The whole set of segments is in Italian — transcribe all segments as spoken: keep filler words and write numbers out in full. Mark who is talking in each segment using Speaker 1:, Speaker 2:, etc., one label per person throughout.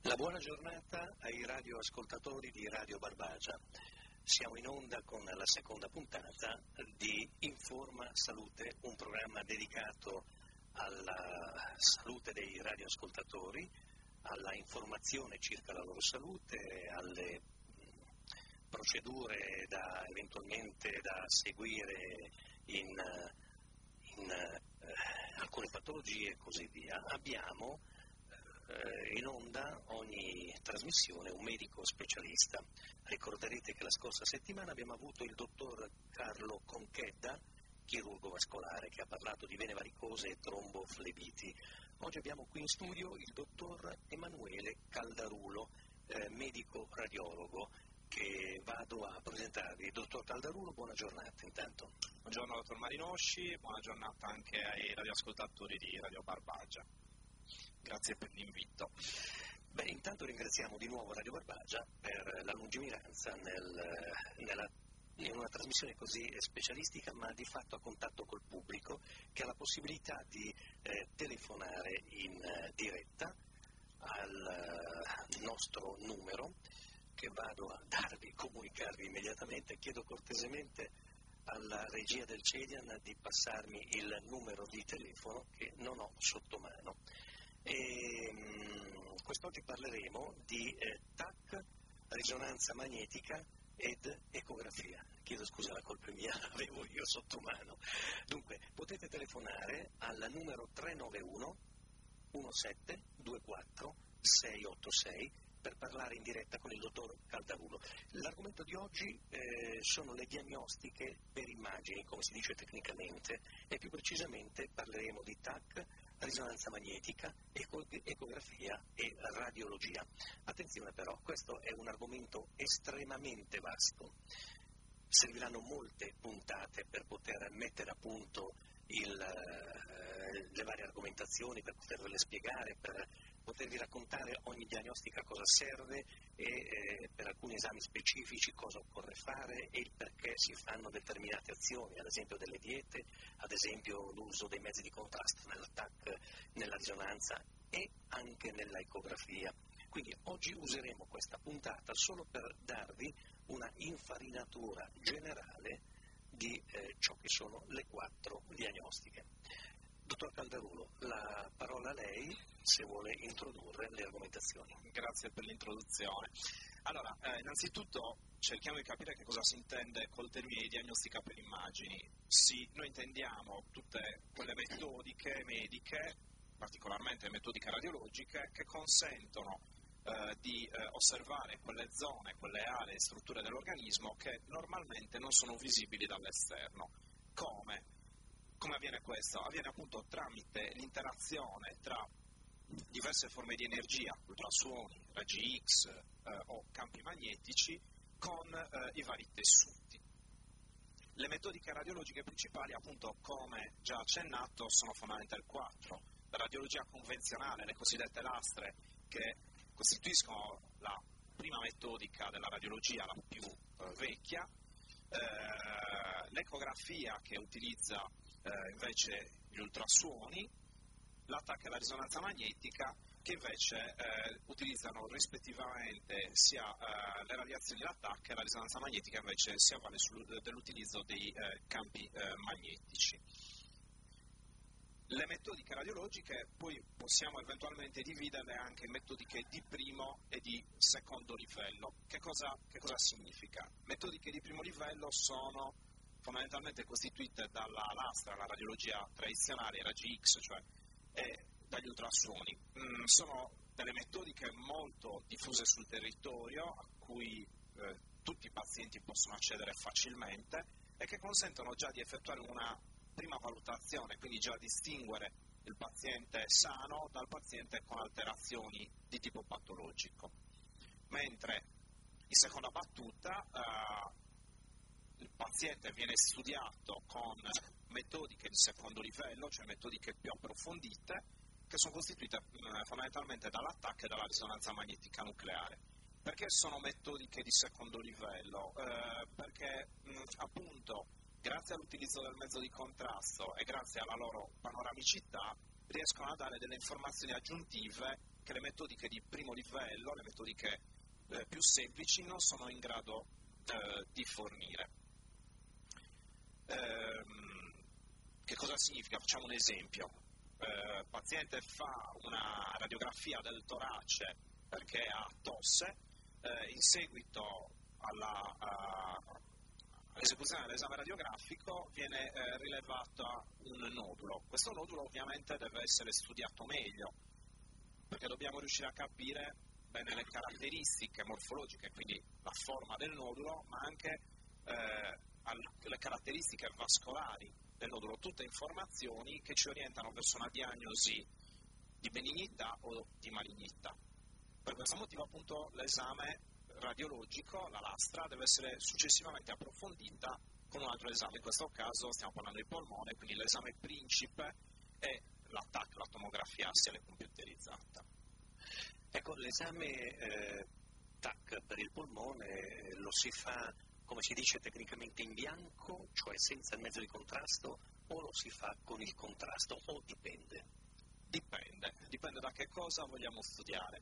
Speaker 1: La buona giornata ai radioascoltatori di Radio Barbagia. Siamo in onda con la seconda puntata di Informa Salute, un programma dedicato alla salute dei radioascoltatori, alla informazione circa la loro salute, alle procedure da, eventualmente da seguire in, in eh, alcune patologie e così via. Abbiamo in onda ogni trasmissione un medico specialista. Ricorderete che la scorsa settimana abbiamo avuto il dottor Carlo Conchedda, chirurgo vascolare, che ha parlato di vene varicose e tromboflebiti. Oggi abbiamo qui in studio il dottor Emanuele Caldarulo, eh, medico radiologo, che vado a presentarvi. Dottor Caldarulo, buona giornata intanto.
Speaker 2: Buongiorno dottor Marinosci, buona giornata anche ai radioascoltatori di Radio Barbagia. Grazie per l'invito.
Speaker 1: Beh, intanto ringraziamo di nuovo Radio Barbagia per la lungimiranza nel, nella, in una trasmissione così specialistica, ma di fatto a contatto col pubblico, che ha la possibilità di eh, telefonare in eh, diretta al uh, nostro numero, che vado a darvi, comunicarvi immediatamente. Chiedo cortesemente alla regia del Cedian di passarmi il numero di telefono che non ho sotto mano. E, mh, quest'oggi parleremo di eh, T A C, risonanza magnetica ed ecografia. Chiedo scusa, la colpa è mia, l'avevo io sotto mano. Dunque, potete telefonare al numero tre nove uno uno sette due quattro sei otto sei per parlare in diretta con il dottor Caldarulo. L'argomento di oggi eh, sono le diagnostiche per immagini, come si dice tecnicamente, e più precisamente parleremo di T A C, risonanza magnetica, eco- ecografia e radiologia. Attenzione però, questo è un argomento estremamente vasto. Serviranno molte puntate per poter mettere a punto il, eh, le varie argomentazioni, per potervele spiegare, per potervi raccontare ogni diagnostica cosa serve e eh, per alcuni esami specifici cosa occorre fare e il perché si fanno determinate azioni, ad esempio delle diete, ad esempio l'uso dei mezzi di contrasto nella T A C, nella risonanza e anche nella ecografia. Quindi oggi useremo questa puntata solo per darvi una infarinatura generale di eh, ciò che sono le quattro diagnostiche. Dottor Caldarulo, la parola a lei se vuole introdurre le argomentazioni.
Speaker 2: Grazie per l'introduzione. Allora, eh, innanzitutto cerchiamo di capire che cosa si intende col termine di diagnostica per immagini. Sì, noi intendiamo tutte quelle metodiche mediche, particolarmente metodiche radiologiche, che consentono eh, di eh, osservare quelle zone, quelle aree e strutture dell'organismo che normalmente non sono visibili dall'esterno. Come? Come avviene questo? Avviene appunto tramite l'interazione tra diverse forme di energia, ultrasuoni, raggi X eh, o campi magnetici, con eh, i vari tessuti. Le metodiche radiologiche principali, appunto, come già accennato, sono fondamentalmente quattro. La radiologia convenzionale, le cosiddette lastre, che costituiscono la prima metodica della radiologia, la più eh, vecchia, eh, l'ecografia, che utilizza Eh, invece gli ultrasuoni, la T A C e la risonanza magnetica, che invece eh, utilizzano rispettivamente sia eh, le radiazioni della T A C e la risonanza magnetica invece si avvale dell'utilizzo dei eh, campi eh, magnetici. Le metodiche radiologiche poi possiamo eventualmente dividerle anche in metodiche di primo e di secondo livello. Che cosa, che cosa significa? Metodiche di primo livello sono fondamentalmente costituite dalla lastra, la radiologia tradizionale, i raggi X, cioè e dagli ultrasuoni. Mm, sono delle metodiche molto diffuse sul territorio, a cui eh, tutti i pazienti possono accedere facilmente e che consentono già di effettuare una prima valutazione, quindi già distinguere il paziente sano dal paziente con alterazioni di tipo patologico. Mentre in seconda battuta eh, il paziente viene studiato con metodiche di secondo livello, cioè metodiche più approfondite, che sono costituite eh, fondamentalmente dalla T A C e dalla risonanza magnetica nucleare. Perché sono metodiche di secondo livello? Eh, perché mh, appunto grazie all'utilizzo del mezzo di contrasto e grazie alla loro panoramicità riescono a dare delle informazioni aggiuntive anche le metodiche di primo livello, le metodiche eh, più semplici, non sono in grado eh, di fornire. Ehm, che cosa significa? Facciamo un esempio. Il paziente fa una radiografia del torace perché ha tosse, eh, in seguito alla, uh, all'esecuzione dell'esame radiografico viene eh, rilevato un nodulo. Questo nodulo ovviamente deve essere studiato meglio, perché dobbiamo riuscire a capire bene le caratteristiche morfologiche, quindi la forma del nodulo, ma anche eh, al, le caratteristiche vascolari del nodulo, tutte informazioni che ci orientano verso una diagnosi di benignità o di malignità. Per questo motivo appunto l'esame radiologico, la lastra, deve essere successivamente approfondita con un altro esame. In questo caso stiamo parlando di polmone, quindi l'esame principe è la T A C, la tomografia assiale computerizzata.
Speaker 1: Ecco, l'esame eh, T A C per il polmone eh, lo si fa, come si dice tecnicamente, in bianco, cioè senza il mezzo di contrasto, o lo si fa con il contrasto, o dipende?
Speaker 2: Dipende, dipende da che cosa vogliamo studiare.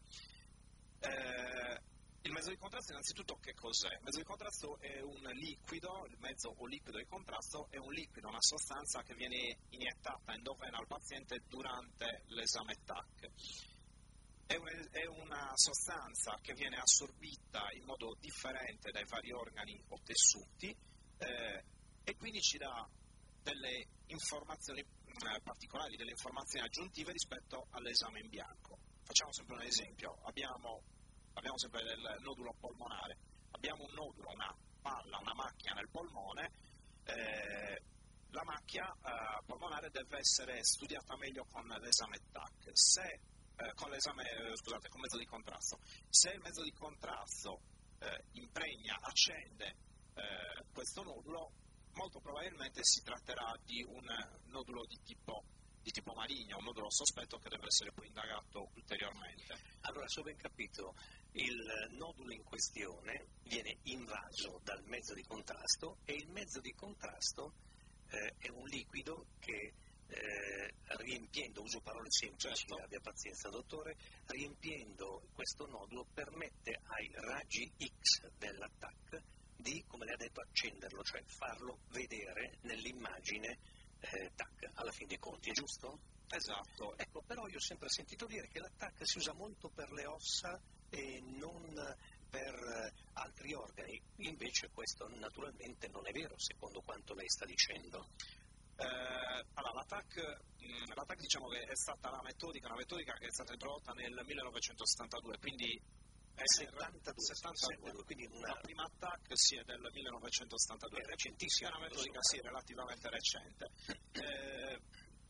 Speaker 2: Eh, il mezzo di contrasto innanzitutto che cos'è? Il mezzo di contrasto è un liquido, il mezzo o liquido di contrasto è un liquido, una sostanza che viene iniettata endovena al paziente durante l'esame T A C. È, un, è una sostanza che viene assorbita in modo differente dai vari organi o tessuti eh, e quindi ci dà delle informazioni eh, particolari, delle informazioni aggiuntive rispetto all'esame in bianco. Facciamo sempre un esempio, abbiamo, abbiamo sempre il nodulo polmonare, abbiamo un nodulo, una palla, una macchia nel polmone, eh, la macchia eh, polmonare deve essere studiata meglio con l'esame T A C. Se Eh, con l'esame, eh, scusate, con mezzo di contrasto. Se il mezzo di contrasto eh, impregna, accende eh, questo nodulo, molto probabilmente si tratterà di un nodulo di tipo, di tipo maligno, un nodulo sospetto che deve essere poi indagato ulteriormente.
Speaker 1: Allora, se ho ben capito, il nodulo in questione viene invaso dal mezzo di contrasto e il mezzo di contrasto eh, è un liquido che Eh, riempiendo, uso parole semplici, certo. Abbia pazienza dottore, riempiendo questo nodulo permette ai raggi X della T A C di, come lei ha detto, accenderlo, cioè farlo vedere nell'immagine eh, T A C alla fin dei conti, è giusto?
Speaker 2: Esatto.
Speaker 1: Ecco, però io ho sempre sentito dire che la T A C si usa molto per le ossa e non per eh, altri organi, invece questo naturalmente non è vero secondo quanto lei sta dicendo.
Speaker 2: Eh, allora, la T A C, mh, la T A C diciamo che è stata la metodica, una metodica che è stata introdotta nel millenovecentosettantadue, quindi è
Speaker 1: settantadue,
Speaker 2: settantadue, quindi una... la prima T A C sì, è del millenovecentosettantadue, è recentissima, è una metodica sì, relativamente recente. Eh,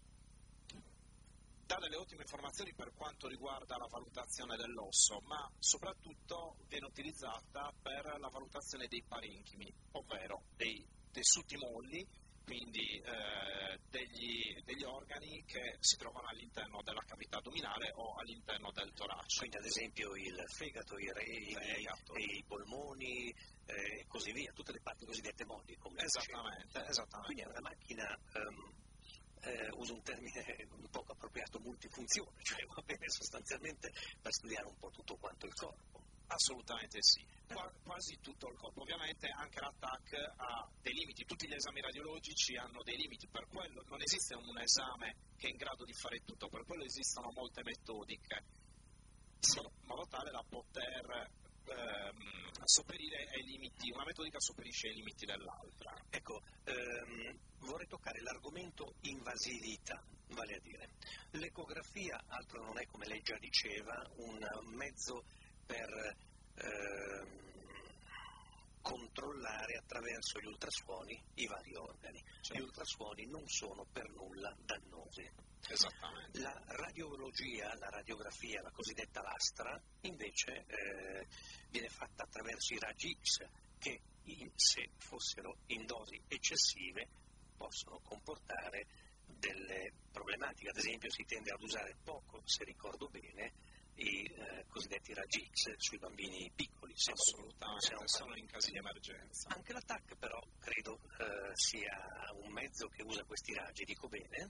Speaker 2: dà delle ottime informazioni per quanto riguarda la valutazione dell'osso, ma soprattutto viene utilizzata per la valutazione dei parenchimi, ovvero dei tessuti molli, quindi eh, degli, degli organi che si trovano all'interno della cavità addominale o all'interno del torace.
Speaker 1: Quindi ad esempio il fegato, i reni, i polmoni e eh, così via, tutte le parti cosiddette molli. Come
Speaker 2: esattamente, esattamente.
Speaker 1: Quindi è una macchina, um, eh, uso un termine un poco appropriato, multifunzione, cioè va bene sostanzialmente per studiare un po' tutto quanto il corpo.
Speaker 2: Assolutamente sì, Qua, quasi tutto il corpo. Ovviamente anche la T A C ha dei limiti, tutti gli esami radiologici hanno dei limiti, per quello non esiste un esame che è in grado di fare tutto, per quello esistono molte metodiche, in modo tale da poter ehm, sopperire ai limiti, una metodica sopperisce ai limiti dell'altra.
Speaker 1: Ecco, ehm, vorrei toccare l'argomento invasività, vale a dire, l'ecografia altro non è, come lei già diceva, un mezzo per ehm, controllare attraverso gli ultrasuoni i vari organi. Certo. Gli ultrasuoni non sono per nulla dannosi.
Speaker 2: Esattamente.
Speaker 1: La radiologia, la radiografia, la cosiddetta lastra, invece eh, viene fatta attraverso i raggi X che, in, se fossero in dosi eccessive, possono comportare delle problematiche. Ad esempio si tende ad usare poco, se ricordo bene, i eh, cosiddetti raggi X sui bambini piccoli.
Speaker 2: Assolutamente, sono in casi di emergenza.
Speaker 1: Anche la T A C però credo eh, sia un mezzo che usa questi raggi, dico bene?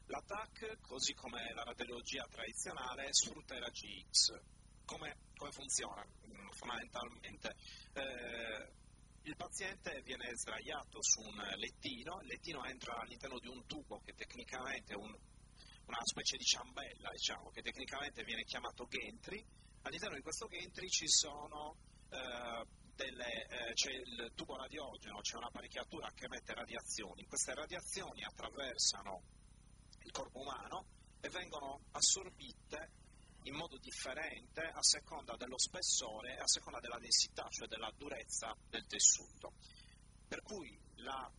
Speaker 2: La T A C, così come la radiologia tradizionale, sfrutta i raggi X. Come, come funziona? Fondamentalmente eh, il paziente viene sdraiato su un lettino, il lettino entra all'interno di un tubo che tecnicamente è un, una specie di ciambella, diciamo, che tecnicamente viene chiamato gantry. All'interno di questo gantry ci sono eh, delle, eh, c'è il tubo radiogeno, c'è un'apparecchiatura che emette radiazioni. Queste radiazioni attraversano il corpo umano e vengono assorbite in modo differente a seconda dello spessore e a seconda della densità, cioè della durezza del tessuto. Per cui la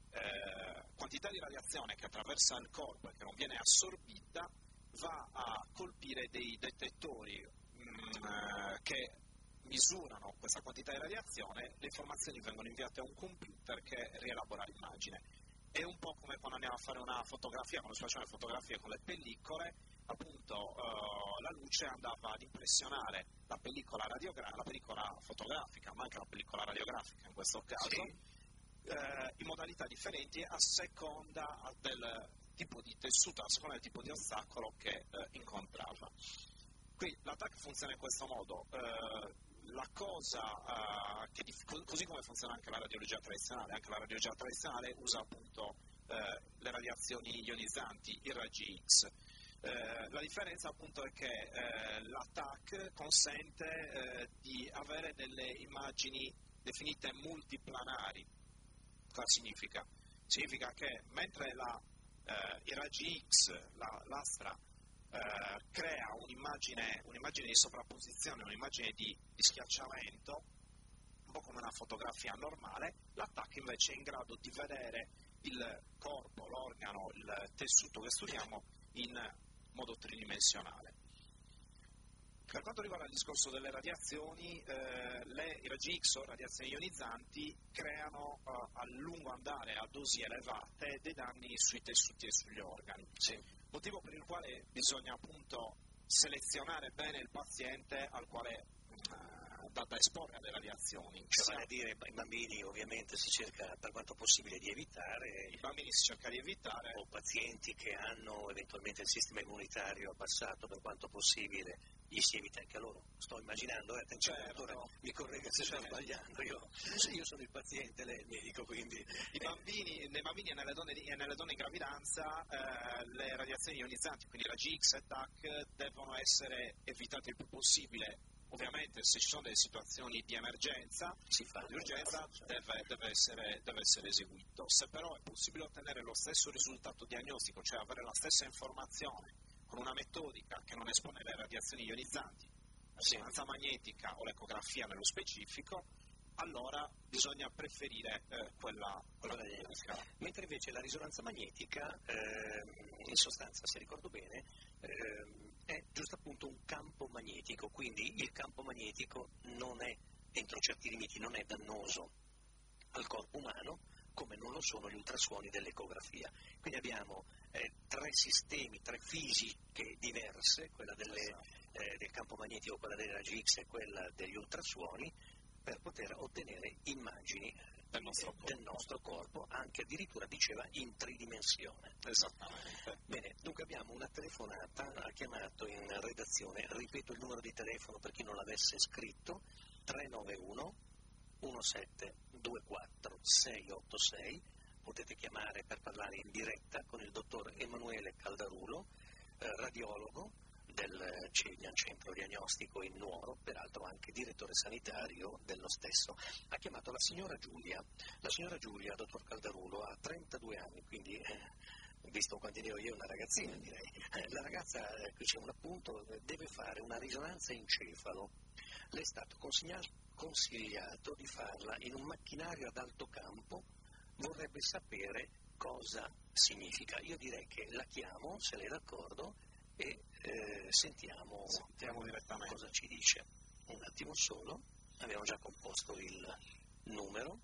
Speaker 2: eh, quantità di radiazione che attraversa il corpo e che non viene assorbita va a colpire dei detettori mh, eh, che misurano questa quantità di radiazione, le informazioni vengono inviate a un computer che rielabora l'immagine. È un po' come quando andiamo a fare una fotografia, quando si facevano le fotografie con le pellicole, appunto uh, la luce andava ad impressionare la pellicola, radiogra- la pellicola fotografica, ma anche la pellicola radiografica in questo caso, sì. eh, in modalità differenti a seconda del tipo di tessuto, a seconda del tipo di ostacolo che eh, incontrava. Qui la T A C funziona in questo modo. Eh, La cosa, uh, che dif- così come funziona anche la radiologia tradizionale, anche la radiologia tradizionale usa appunto eh, le radiazioni ionizzanti, i raggi X. Eh, la differenza appunto è che eh, la T A C consente eh, di avere delle immagini definite multiplanari. Cosa significa? Significa che mentre la, eh, i raggi X, la, l'astra, Uh, crea un'immagine, un'immagine di sovrapposizione, un'immagine di, di schiacciamento, un po' come una fotografia normale, la T A C invece è in grado di vedere il corpo, l'organo, il tessuto che studiamo in modo tridimensionale. Per quanto riguarda il discorso delle radiazioni, eh, le, i raggi X o radiazioni ionizzanti creano uh, a lungo andare, a dosi elevate, dei danni sui tessuti e sugli organi. Sì. Motivo per il quale bisogna appunto selezionare bene il paziente al quale uh, da, da esporre alle radiazioni.
Speaker 1: Cioè, vale a dire, i bambini ovviamente si cerca per quanto possibile di evitare.
Speaker 2: I bambini si cerca di evitare.
Speaker 1: O pazienti che hanno eventualmente il sistema immunitario abbassato, per quanto possibile gli si evita anche a loro. Sto immaginando, eh, attenzione,
Speaker 2: certo.
Speaker 1: Dottore, mi corregga se sto sbagliando, io, io sono il paziente, lei è il medico, quindi...
Speaker 2: I bambini, nei bambini e nelle donne, e nelle donne in gravidanza eh, le radiazioni ionizzanti, quindi raggi X e T A C, devono essere evitate il più possibile. Ovviamente se ci sono delle situazioni di emergenza,
Speaker 1: si fa
Speaker 2: di urgenza, deve, deve, essere, deve essere eseguito. Se però è possibile ottenere lo stesso risultato diagnostico, cioè avere la stessa informazione con una metodica che non espone le radiazioni ionizzanti, la risonanza magnetica o l'ecografia nello specifico, allora bisogna preferire eh, quella, quella magnetica.
Speaker 1: Mentre invece la risonanza magnetica, eh, in sostanza, se ricordo bene, eh, è giusto appunto un campo magnetico, quindi il campo magnetico non è, entro certi limiti, non è dannoso al corpo umano, come non lo sono gli ultrasuoni dell'ecografia. Quindi abbiamo eh, tre sistemi, tre fisiche diverse, quella delle, eh, del campo magnetico, quella dei raggi X e quella degli ultrasuoni, per poter ottenere immagini del nostro, del nostro corpo, anche addirittura diceva in tridimensione.
Speaker 2: Esattamente.
Speaker 1: Bene, dunque abbiamo una telefonata, ha chiamato in redazione, ripeto il numero di telefono per chi non l'avesse scritto, tre nove uno uno sette due quattro sei otto sei, potete chiamare per parlare in diretta con il dottor Emanuele Caldarulo, eh, radiologo del Celian Centro Diagnostico in Nuoro, peraltro anche direttore sanitario dello stesso. Ha chiamato la signora Giulia. La signora Giulia, dottor Caldarulo, ha trentadue anni, quindi eh, visto quanti ne ho io, una ragazzina direi. Eh, la ragazza, eh, qui c'è un appunto, deve fare una risonanza encefalo. Le è stato consigliato di farla in un macchinario ad alto campo, vorrebbe sapere cosa significa. Io direi che la chiamo, se lei è d'accordo, e eh, sentiamo,
Speaker 2: sentiamo direttamente
Speaker 1: cosa ci dice. Un attimo solo, abbiamo già composto il numero.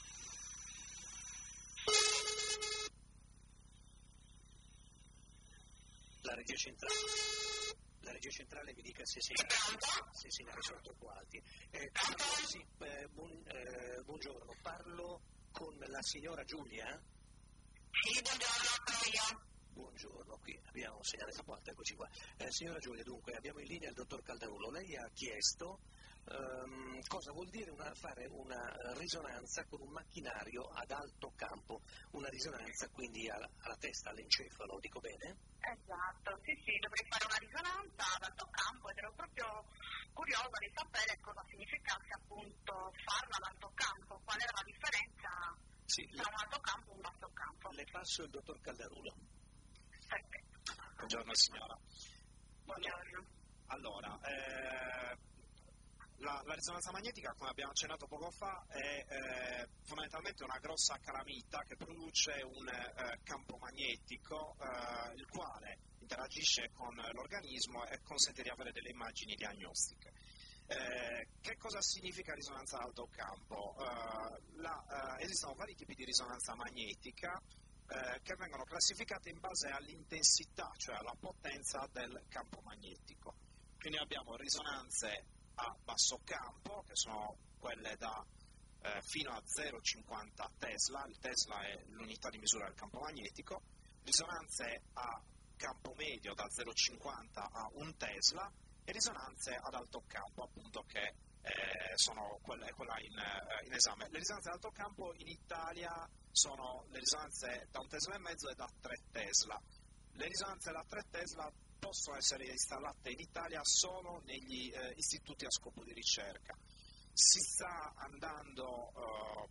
Speaker 1: La regia centrale, la regia centrale mi dica se i segnali sono troppo alti. Eh, sì, eh, buon, eh, buongiorno, parlo con la signora Giulia?
Speaker 3: Sì, buongiorno, sono io.
Speaker 1: buongiorno, qui abbiamo un segnale supporto, eccoci qua. Eh, signora Giulia, dunque abbiamo in linea il dottor Caldarulo. Lei ha chiesto ehm, cosa vuol dire una, fare una risonanza con un macchinario ad alto campo, una risonanza quindi alla, alla testa, all'encefalo, dico bene?
Speaker 3: Esatto, sì sì, dovrei fare una risonanza ad alto campo ed ero proprio curiosa di sapere cosa significasse appunto farla ad alto campo, qual era la differenza
Speaker 1: sì,
Speaker 3: tra un alto campo e un basso campo.
Speaker 1: Le passo il dottor Caldarulo.
Speaker 3: Perfetto.
Speaker 2: Buongiorno signora.
Speaker 3: Buongiorno.
Speaker 2: Allora, eh, la, la risonanza magnetica, come abbiamo accennato poco fa, è eh, fondamentalmente una grossa calamita che produce un eh, campo magnetico eh, il quale interagisce con l'organismo e consente di avere delle immagini diagnostiche. Eh, che cosa significa risonanza ad alto campo? Eh, la, eh, esistono vari tipi di risonanza magnetica eh, che vengono classificate in base all'intensità, cioè alla potenza del campo magnetico. Quindi abbiamo risonanze a basso campo, che sono quelle da eh, fino a zero virgola cinquanta Tesla, il Tesla è l'unità di misura del campo magnetico, risonanze a campo medio da zero virgola cinquanta a un Tesla, e risonanze ad alto campo, appunto, che eh, sono quelle, quella in, eh, in esame. Le risonanze ad alto campo in Italia sono le risonanze da un Tesla e mezzo e da tre Tesla. Le risonanze da tre Tesla possono essere installate in Italia solo negli eh, istituti a scopo di ricerca. Si sta andando eh,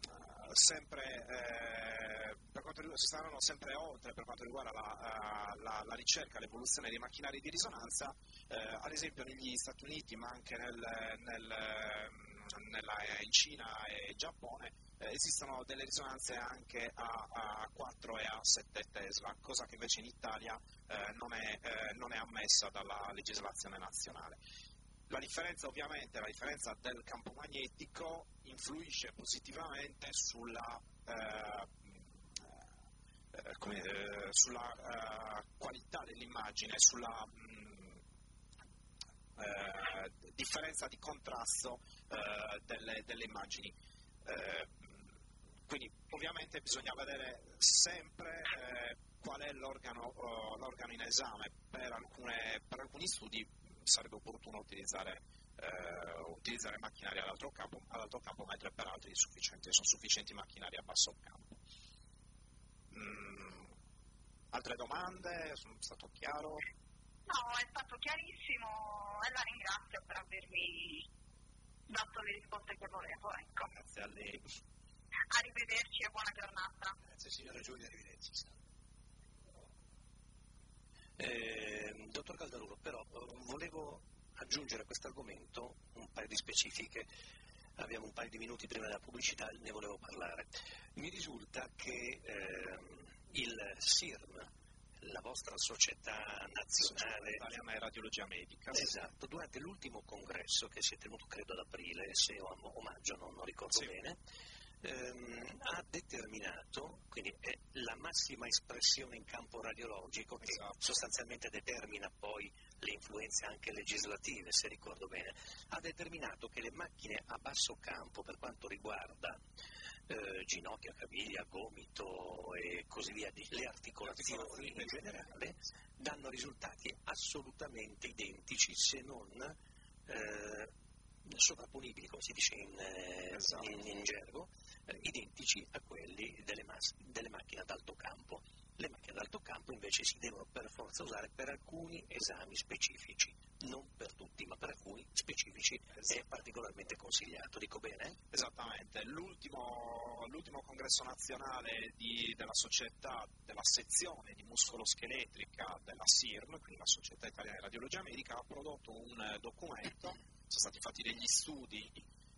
Speaker 2: sempre eh, per quanto riguarda, si stanno sempre oltre per quanto riguarda la, la, la ricerca, l'evoluzione dei macchinari di risonanza, eh, ad esempio negli Stati Uniti, ma anche nel, nel, nella, in Cina e Giappone, eh, esistono delle risonanze anche a, a quattro e a sette Tesla, cosa che invece in Italia eh, non, è, eh, non è ammessa dalla legislazione nazionale. La differenza, ovviamente, la differenza del campo magnetico influisce positivamente sulla, eh, eh, come, eh, sulla eh, qualità dell'immagine, sulla mh, eh, differenza di contrasto eh, delle, delle immagini. Eh, quindi ovviamente bisogna vedere sempre eh, qual è l'organo, uh, l'organo in esame. Per, alcune, per alcuni studi sarebbe opportuno utilizzare, eh, utilizzare macchinari ad alto campo, ad alto campo, mentre per altri sono sufficienti macchinari a basso campo. Mm, altre domande? Sono stato chiaro?
Speaker 3: No, è stato chiarissimo e la ringrazio per avermi dato le risposte che volevo. Ecco.
Speaker 2: Grazie a lei.
Speaker 3: Arrivederci e buona giornata.
Speaker 1: Grazie signora Giulia, arrivederci. Eh, dottor Caldarulo, però volevo aggiungere a questo argomento un paio di specifiche. Abbiamo un paio di minuti prima della pubblicità, ne volevo parlare. Mi risulta che eh, il S I R M, la vostra società nazionale
Speaker 2: italiana di radiologia medica,
Speaker 1: esatto, durante l'ultimo congresso che si è tenuto credo ad aprile, se o a maggio, non, non ricordo sì. bene, ehm, ha determinato, quindi è la massima espressione in campo radiologico che esatto. sostanzialmente determina poi le influenze anche legislative, se ricordo bene, ha determinato che le macchine a basso campo per quanto riguarda eh, ginocchia, caviglia, gomito e così via, le articolazioni in generale, danno risultati assolutamente identici, se non eh, sovrapponibili, come si dice in, eh, esatto. in, in gergo, eh, identici a quelli delle, mas- delle macchine ad alto campo. Le macchine ad alto campo invece si devono per forza usare per alcuni esami specifici, non per tutti, ma per alcuni specifici esatto. è particolarmente consigliato, dico bene?
Speaker 2: Esattamente, l'ultimo, l'ultimo congresso nazionale di, della società, della sezione di muscoloscheletrica della S I R M, quindi la Società Italiana di Radiologia Medica, ha prodotto un documento, sono stati fatti degli studi,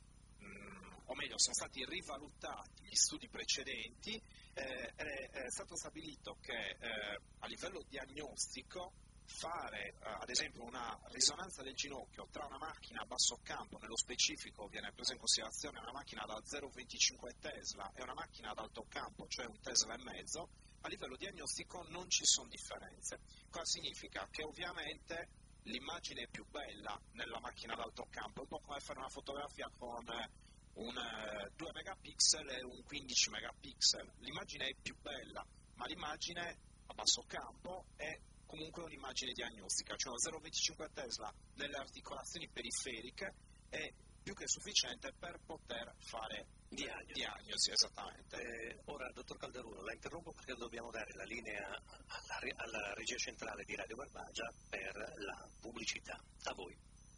Speaker 2: mh, o meglio sono stati rivalutati gli studi precedenti, eh, è, è stato stabilito che eh, a livello diagnostico fare eh, ad esempio una risonanza del ginocchio tra una macchina a basso campo, nello specifico viene presa in considerazione una macchina da zero virgola venticinque Tesla e una macchina ad alto campo, cioè un Tesla e mezzo, a livello diagnostico non ci sono differenze. Cosa significa? Che ovviamente l'immagine è più bella nella macchina ad alto campo, è un po' come fare una fotografia con un eh, due megapixel e un quindici megapixel, l'immagine è più bella, ma l'immagine a basso campo è comunque un'immagine diagnostica, cioè zero virgola venticinque Tesla nelle articolazioni periferiche è più che sufficiente per poter fare
Speaker 1: diagnosi.
Speaker 2: diagnosi esattamente.
Speaker 1: Eh, ora, dottor Calderulo, la interrompo perché dobbiamo dare la linea alla, alla regia centrale di Radio Barbagia per la pubblicità. A voi.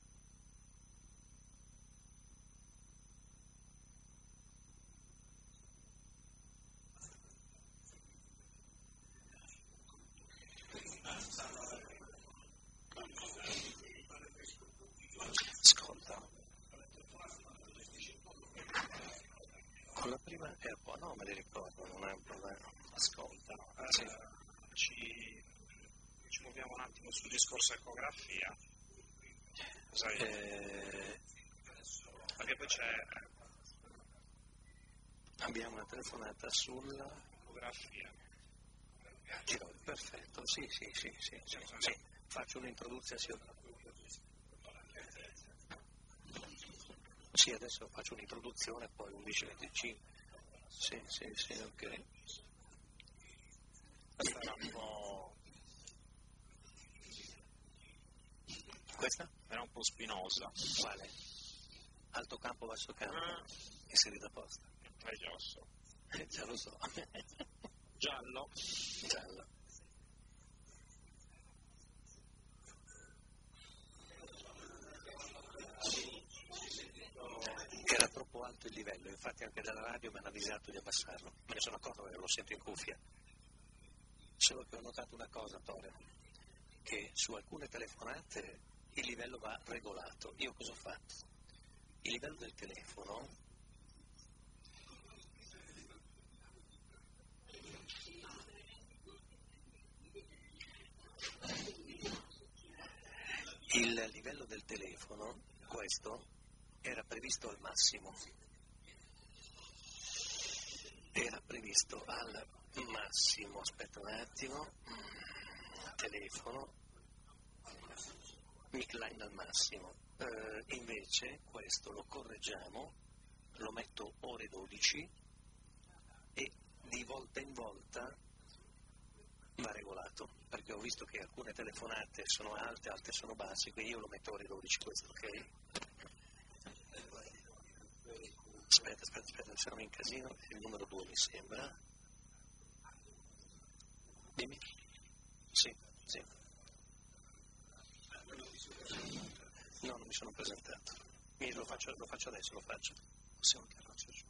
Speaker 1: Ascolta. Con la prima è un po', no, me li ricordo, non è un problema. Ascolta.
Speaker 2: Eh,
Speaker 1: sì.
Speaker 2: ci, ci muoviamo un attimo sul discorso ecografia. Cos'hai?
Speaker 1: Eh,
Speaker 2: Perché poi c'è
Speaker 1: abbiamo una telefonata sulla
Speaker 2: ecografia.
Speaker 1: tiroide. Perfetto, sì, sì, sì, sì, sì, sì. Faccio un'introduzione. Sì, adesso faccio un'introduzione, poi undici venticinque. Sì, sì, sì, ok.
Speaker 2: Questa era un po'...
Speaker 1: Questa?
Speaker 2: era un po' spinosa.
Speaker 1: Quale? Alto campo, basso campo.
Speaker 2: Ah.
Speaker 1: E si ride apposta.
Speaker 2: È giusto.
Speaker 1: Eh, già lo so.
Speaker 2: Giallo.
Speaker 1: Giallo. Era troppo alto il livello, infatti anche dalla radio mi hanno avvisato di abbassarlo. Me ne sono accorto perché lo sento in cuffia. Solo che ho notato una cosa, Tore, che su alcune telefonate il livello va regolato. Io cosa ho fatto? Il livello del telefono il livello del telefono, questo, era previsto al massimo. Era previsto al massimo, aspetta un attimo, telefono, mic line al massimo. Eh, invece questo lo correggiamo, lo metto ore dodici e di volta in volta va regolato, perché ho visto che alcune telefonate sono alte, altre sono basse, quindi io lo metto ore dodici, questo ok? Aspetta, aspetta, aspetta, se non mi incasino, è il numero due mi sembra. Dimmi. Sì, sì. No, non mi sono presentato. Mi, lo, faccio, lo faccio adesso, lo faccio. Possiamo che lo faccio giù.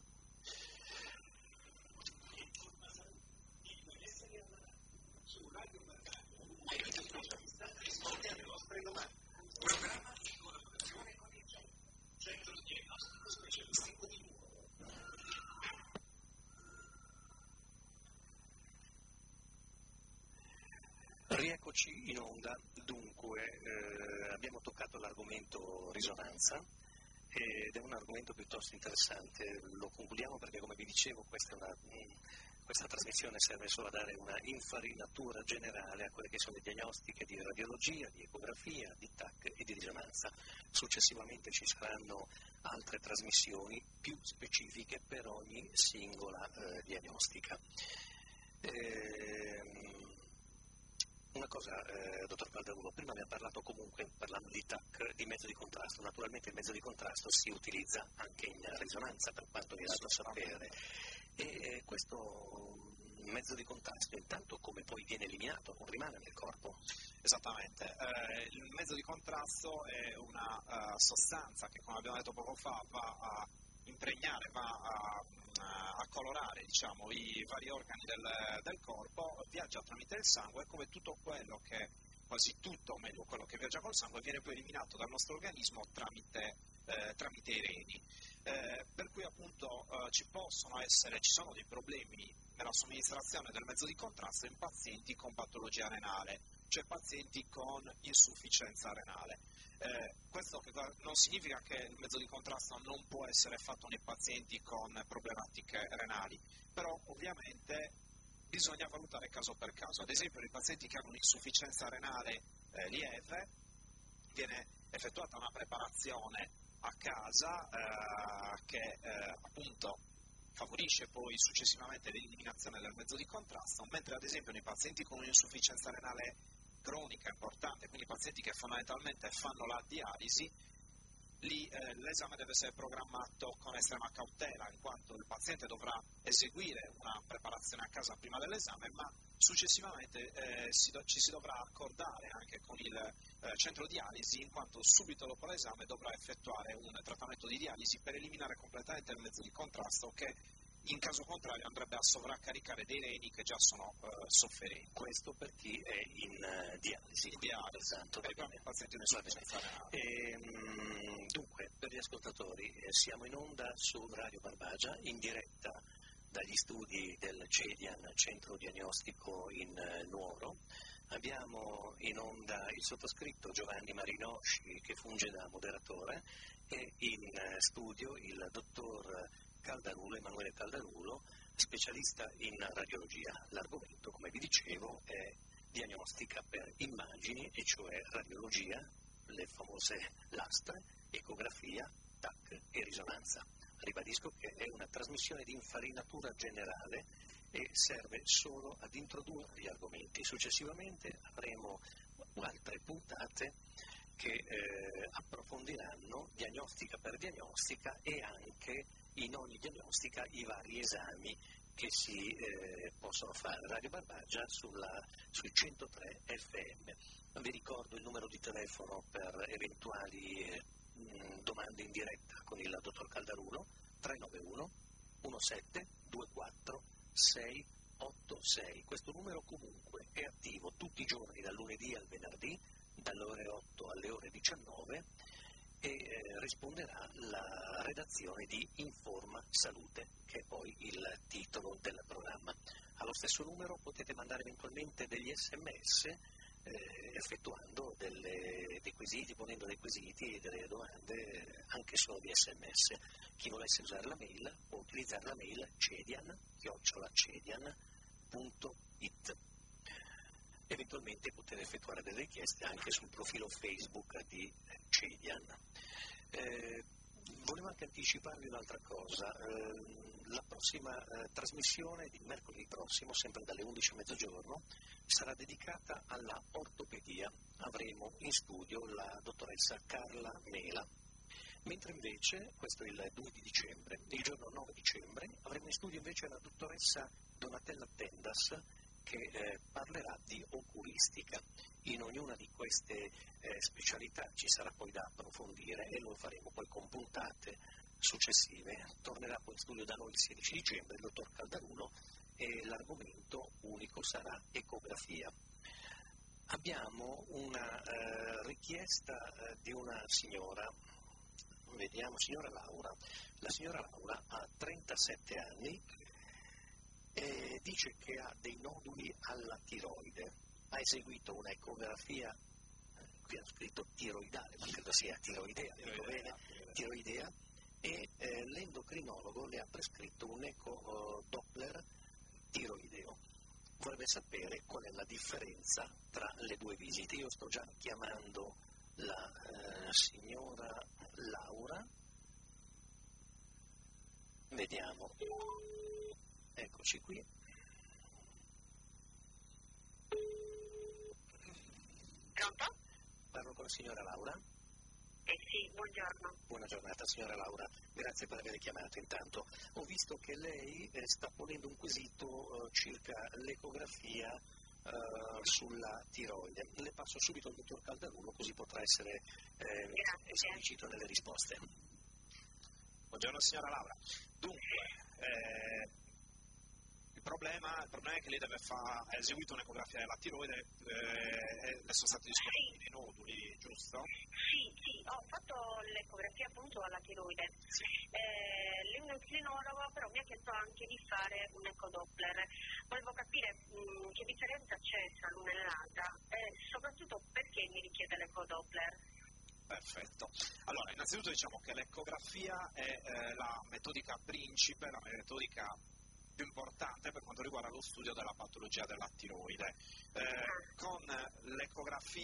Speaker 1: Rieccoci in onda. Dunque, eh, abbiamo toccato l'argomento risonanza ed è un argomento piuttosto interessante. Lo concludiamo perché, come vi dicevo, questa, è una, questa trasmissione serve solo a dare una infarinatura generale a quelle che sono le diagnostiche di radiologia, di ecografia, di T A C e di risonanza. Successivamente ci saranno altre trasmissioni più specifiche per ogni singola eh, diagnostica. Eh, Una cosa, eh, dottor Calderulo, prima mi ha parlato comunque, parlando di T A C, di mezzo di contrasto. Naturalmente il mezzo di contrasto si utilizza anche in risonanza, per quanto mi è dato sapere. E questo mezzo di contrasto, intanto, come poi viene eliminato, non rimane nel corpo?
Speaker 2: Esattamente. Eh, il mezzo di contrasto è una uh, sostanza che, come abbiamo detto poco fa, va a impregnare, va a a colorare, diciamo, i vari organi del, del corpo, viaggia tramite il sangue, come tutto quello che, quasi tutto, o meglio, quello che viaggia col sangue viene poi eliminato dal nostro organismo tramite, eh, tramite i reni. Eh, per cui appunto eh, ci possono essere, ci sono dei problemi nella somministrazione del mezzo di contrasto in pazienti con patologia renale, cioè pazienti con insufficienza renale. Eh, questo non significa che il mezzo di contrasto non può essere fatto nei pazienti con problematiche renali, però ovviamente bisogna valutare caso per caso. Ad esempio, nei pazienti che hanno un'insufficienza renale eh, lieve viene effettuata una preparazione a casa eh, che eh, appunto favorisce poi successivamente l'eliminazione del mezzo di contrasto, mentre ad esempio nei pazienti con un'insufficienza renale cronica importante, quindi pazienti che fondamentalmente fanno la dialisi, lì eh, l'esame deve essere programmato con estrema cautela, in quanto il paziente dovrà eseguire una preparazione a casa prima dell'esame, ma successivamente eh, si do, ci si dovrà accordare anche con il eh, centro dialisi, in quanto subito dopo l'esame dovrà effettuare un trattamento di dialisi per eliminare completamente il mezzo di contrasto, che in caso contrario andrebbe a sovraccaricare dei reni che già sono eh, sofferenti.
Speaker 1: Questo per chi è in uh, dialisi.
Speaker 2: In dialisi,
Speaker 1: esatto,
Speaker 2: per i pazienti insufficienza renale.
Speaker 1: Ehm, dunque, per gli ascoltatori, eh, siamo in onda su Radio Barbagia, in diretta dagli studi del CEDIAN, Centro Diagnostico in uh, Nuoro. Abbiamo in onda il sottoscritto Giovanni Marinosci, che funge da moderatore, e in uh, studio il dottor Caldarulo, Emanuele Caldarulo, specialista in radiologia. L'argomento, come vi dicevo, è diagnostica per immagini, e cioè radiologia, le famose lastre, ecografia, T A C e risonanza. Ribadisco che è una trasmissione di infarinatura generale e serve solo ad introdurre gli argomenti. Successivamente avremo altre puntate che eh, approfondiranno diagnostica per diagnostica e anche in ogni diagnostica i vari esami che si eh, possono fare. Radio Barbagia sulla, sui centotré F M. Vi ricordo il numero di telefono per eventuali eh, mh, domande in diretta con il dottor Caldarulo: tre nove uno uno sette due quattro sei otto sei. Questo numero comunque è attivo tutti i giorni, dal lunedì al venerdì, dalle ore otto alle ore diciannove, e eh, risponderà la redazione di Informa Salute, che è poi il titolo del programma. Allo stesso numero potete mandare eventualmente degli sms eh, effettuando delle, dei quesiti, ponendo dei quesiti e delle domande eh, anche solo di sms. Chi volesse usare la mail può utilizzare la mail cedian chiocciola cedian punto it. Eventualmente potete effettuare delle richieste anche sul profilo Facebook di CEDIAN. Eh, volevo anche anticiparvi un'altra cosa. Eh, la prossima eh, trasmissione di mercoledì prossimo, sempre dalle undici a mezzogiorno, sarà dedicata alla ortopedia. Avremo in studio la dottoressa Carla Mela. Mentre invece, questo è il due di dicembre, il giorno nove dicembre, avremo in studio invece la dottoressa Donatella Tendas, che eh, parlerà di oculistica. In ognuna di queste eh, specialità ci sarà poi da approfondire e lo faremo poi con puntate successive. Tornerà poi in studio da noi il sedici dicembre il dottor Caldarulo e l'argomento unico sarà ecografia. Abbiamo una eh, richiesta eh, di una signora, vediamo, signora Laura. La signora Laura ha trentasette anni. E dice che ha dei noduli alla tiroide, ha eseguito una ecografia, qui ha scritto tiroidale, ma credo sia tiroidea, dico bene, tiroidea, e eh, l'endocrinologo le ha prescritto un eco-doppler tiroideo. Vorrebbe sapere qual è la differenza tra le due visite. Io sto già chiamando la eh, signora Laura, vediamo. Eccoci qui.
Speaker 3: Pronto?
Speaker 1: Parlo con la signora Laura?
Speaker 3: Eh sì, buongiorno.
Speaker 1: Buona giornata signora Laura, grazie per aver chiamato intanto. Ho visto che lei eh, sta ponendo un quesito eh, circa l'ecografia eh, sulla tiroide. Le passo subito al dottor Caldarulo, così potrà essere eh, esplicito nelle risposte.
Speaker 2: Buongiorno signora Laura. Dunque, eh, Il problema, il problema è che lei deve fare, ha eseguito un'ecografia della tiroide eh, e le sono stati riscontrati dei noduli, giusto?
Speaker 3: Sì, sì, ho fatto l'ecografia appunto alla tiroide. Sì. Eh, l'endocrinologo però mi ha chiesto anche di fare un ecodoppler. Volevo capire mh, che differenza c'è tra l'una e l'altra e soprattutto perché mi richiede l'ecodoppler.
Speaker 2: Perfetto. Allora, innanzitutto diciamo che l'ecografia è eh, la metodica principe, la metodica più importante per quanto riguarda lo studio della patologia della tiroide. Eh, con l'ecografia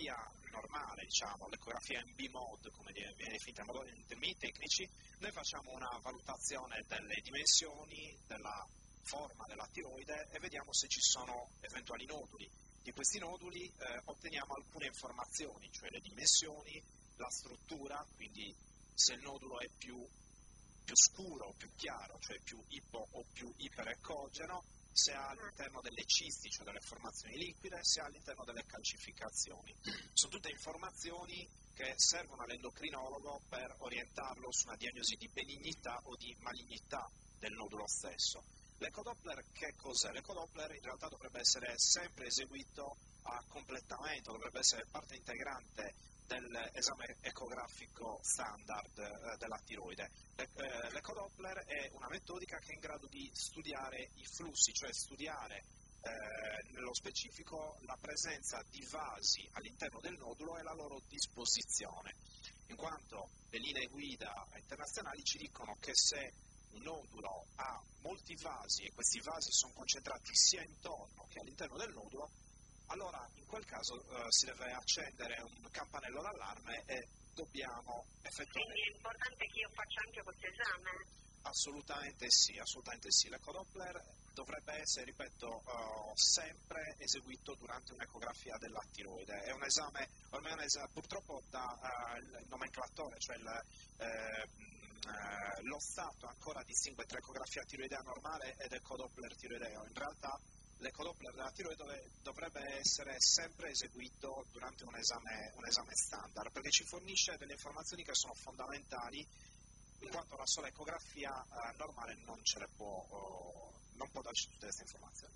Speaker 2: normale, diciamo, l'ecografia in B-mode, come viene definita in termini tecnici, noi facciamo una valutazione delle dimensioni, della forma della tiroide e vediamo se ci sono eventuali noduli. Di questi noduli eh, otteniamo alcune informazioni, cioè le dimensioni, la struttura, quindi se il nodulo è più, più scuro o più chiaro, cioè più ipo o più iperecogeno, se ha all'interno delle cisti, cioè delle formazioni liquide, se ha all'interno delle calcificazioni. Sono tutte informazioni che servono all'endocrinologo per orientarlo su una diagnosi di benignità o di malignità del nodulo stesso. L'ecodoppler che cos'è? L'ecodoppler in realtà dovrebbe essere sempre eseguito a completamento, dovrebbe essere parte integrante dell'esame ecografico standard eh, della tiroide. Eh, L'ecodoppler è una metodica che è in grado di studiare i flussi, cioè studiare eh, nello specifico la presenza di vasi all'interno del nodulo e la loro disposizione, in quanto le linee guida internazionali ci dicono che se un nodulo ha molti vasi e questi vasi sono concentrati sia intorno che all'interno del nodulo, allora in quel caso eh, si deve accendere un campanello d'allarme e dobbiamo effettuare...
Speaker 3: Quindi è importante che io faccia anche questo esame?
Speaker 2: Assolutamente sì, assolutamente sì. L'ecodoppler dovrebbe essere, ripeto, uh, sempre eseguito durante un'ecografia della tiroide. È un esame, ormai è un esame purtroppo da uh, il nomenclatore, cioè il, eh, Uh, lo Stato ancora distingue tra ecografia tiroidea normale ed ecodoppler tiroideo. In realtà l'ecodoppler della tiroide dovrebbe essere sempre eseguito durante un esame, un esame standard, perché ci fornisce delle informazioni che sono fondamentali, in quanto la sola ecografia uh, normale non ce le può, uh, non può darci tutte queste informazioni.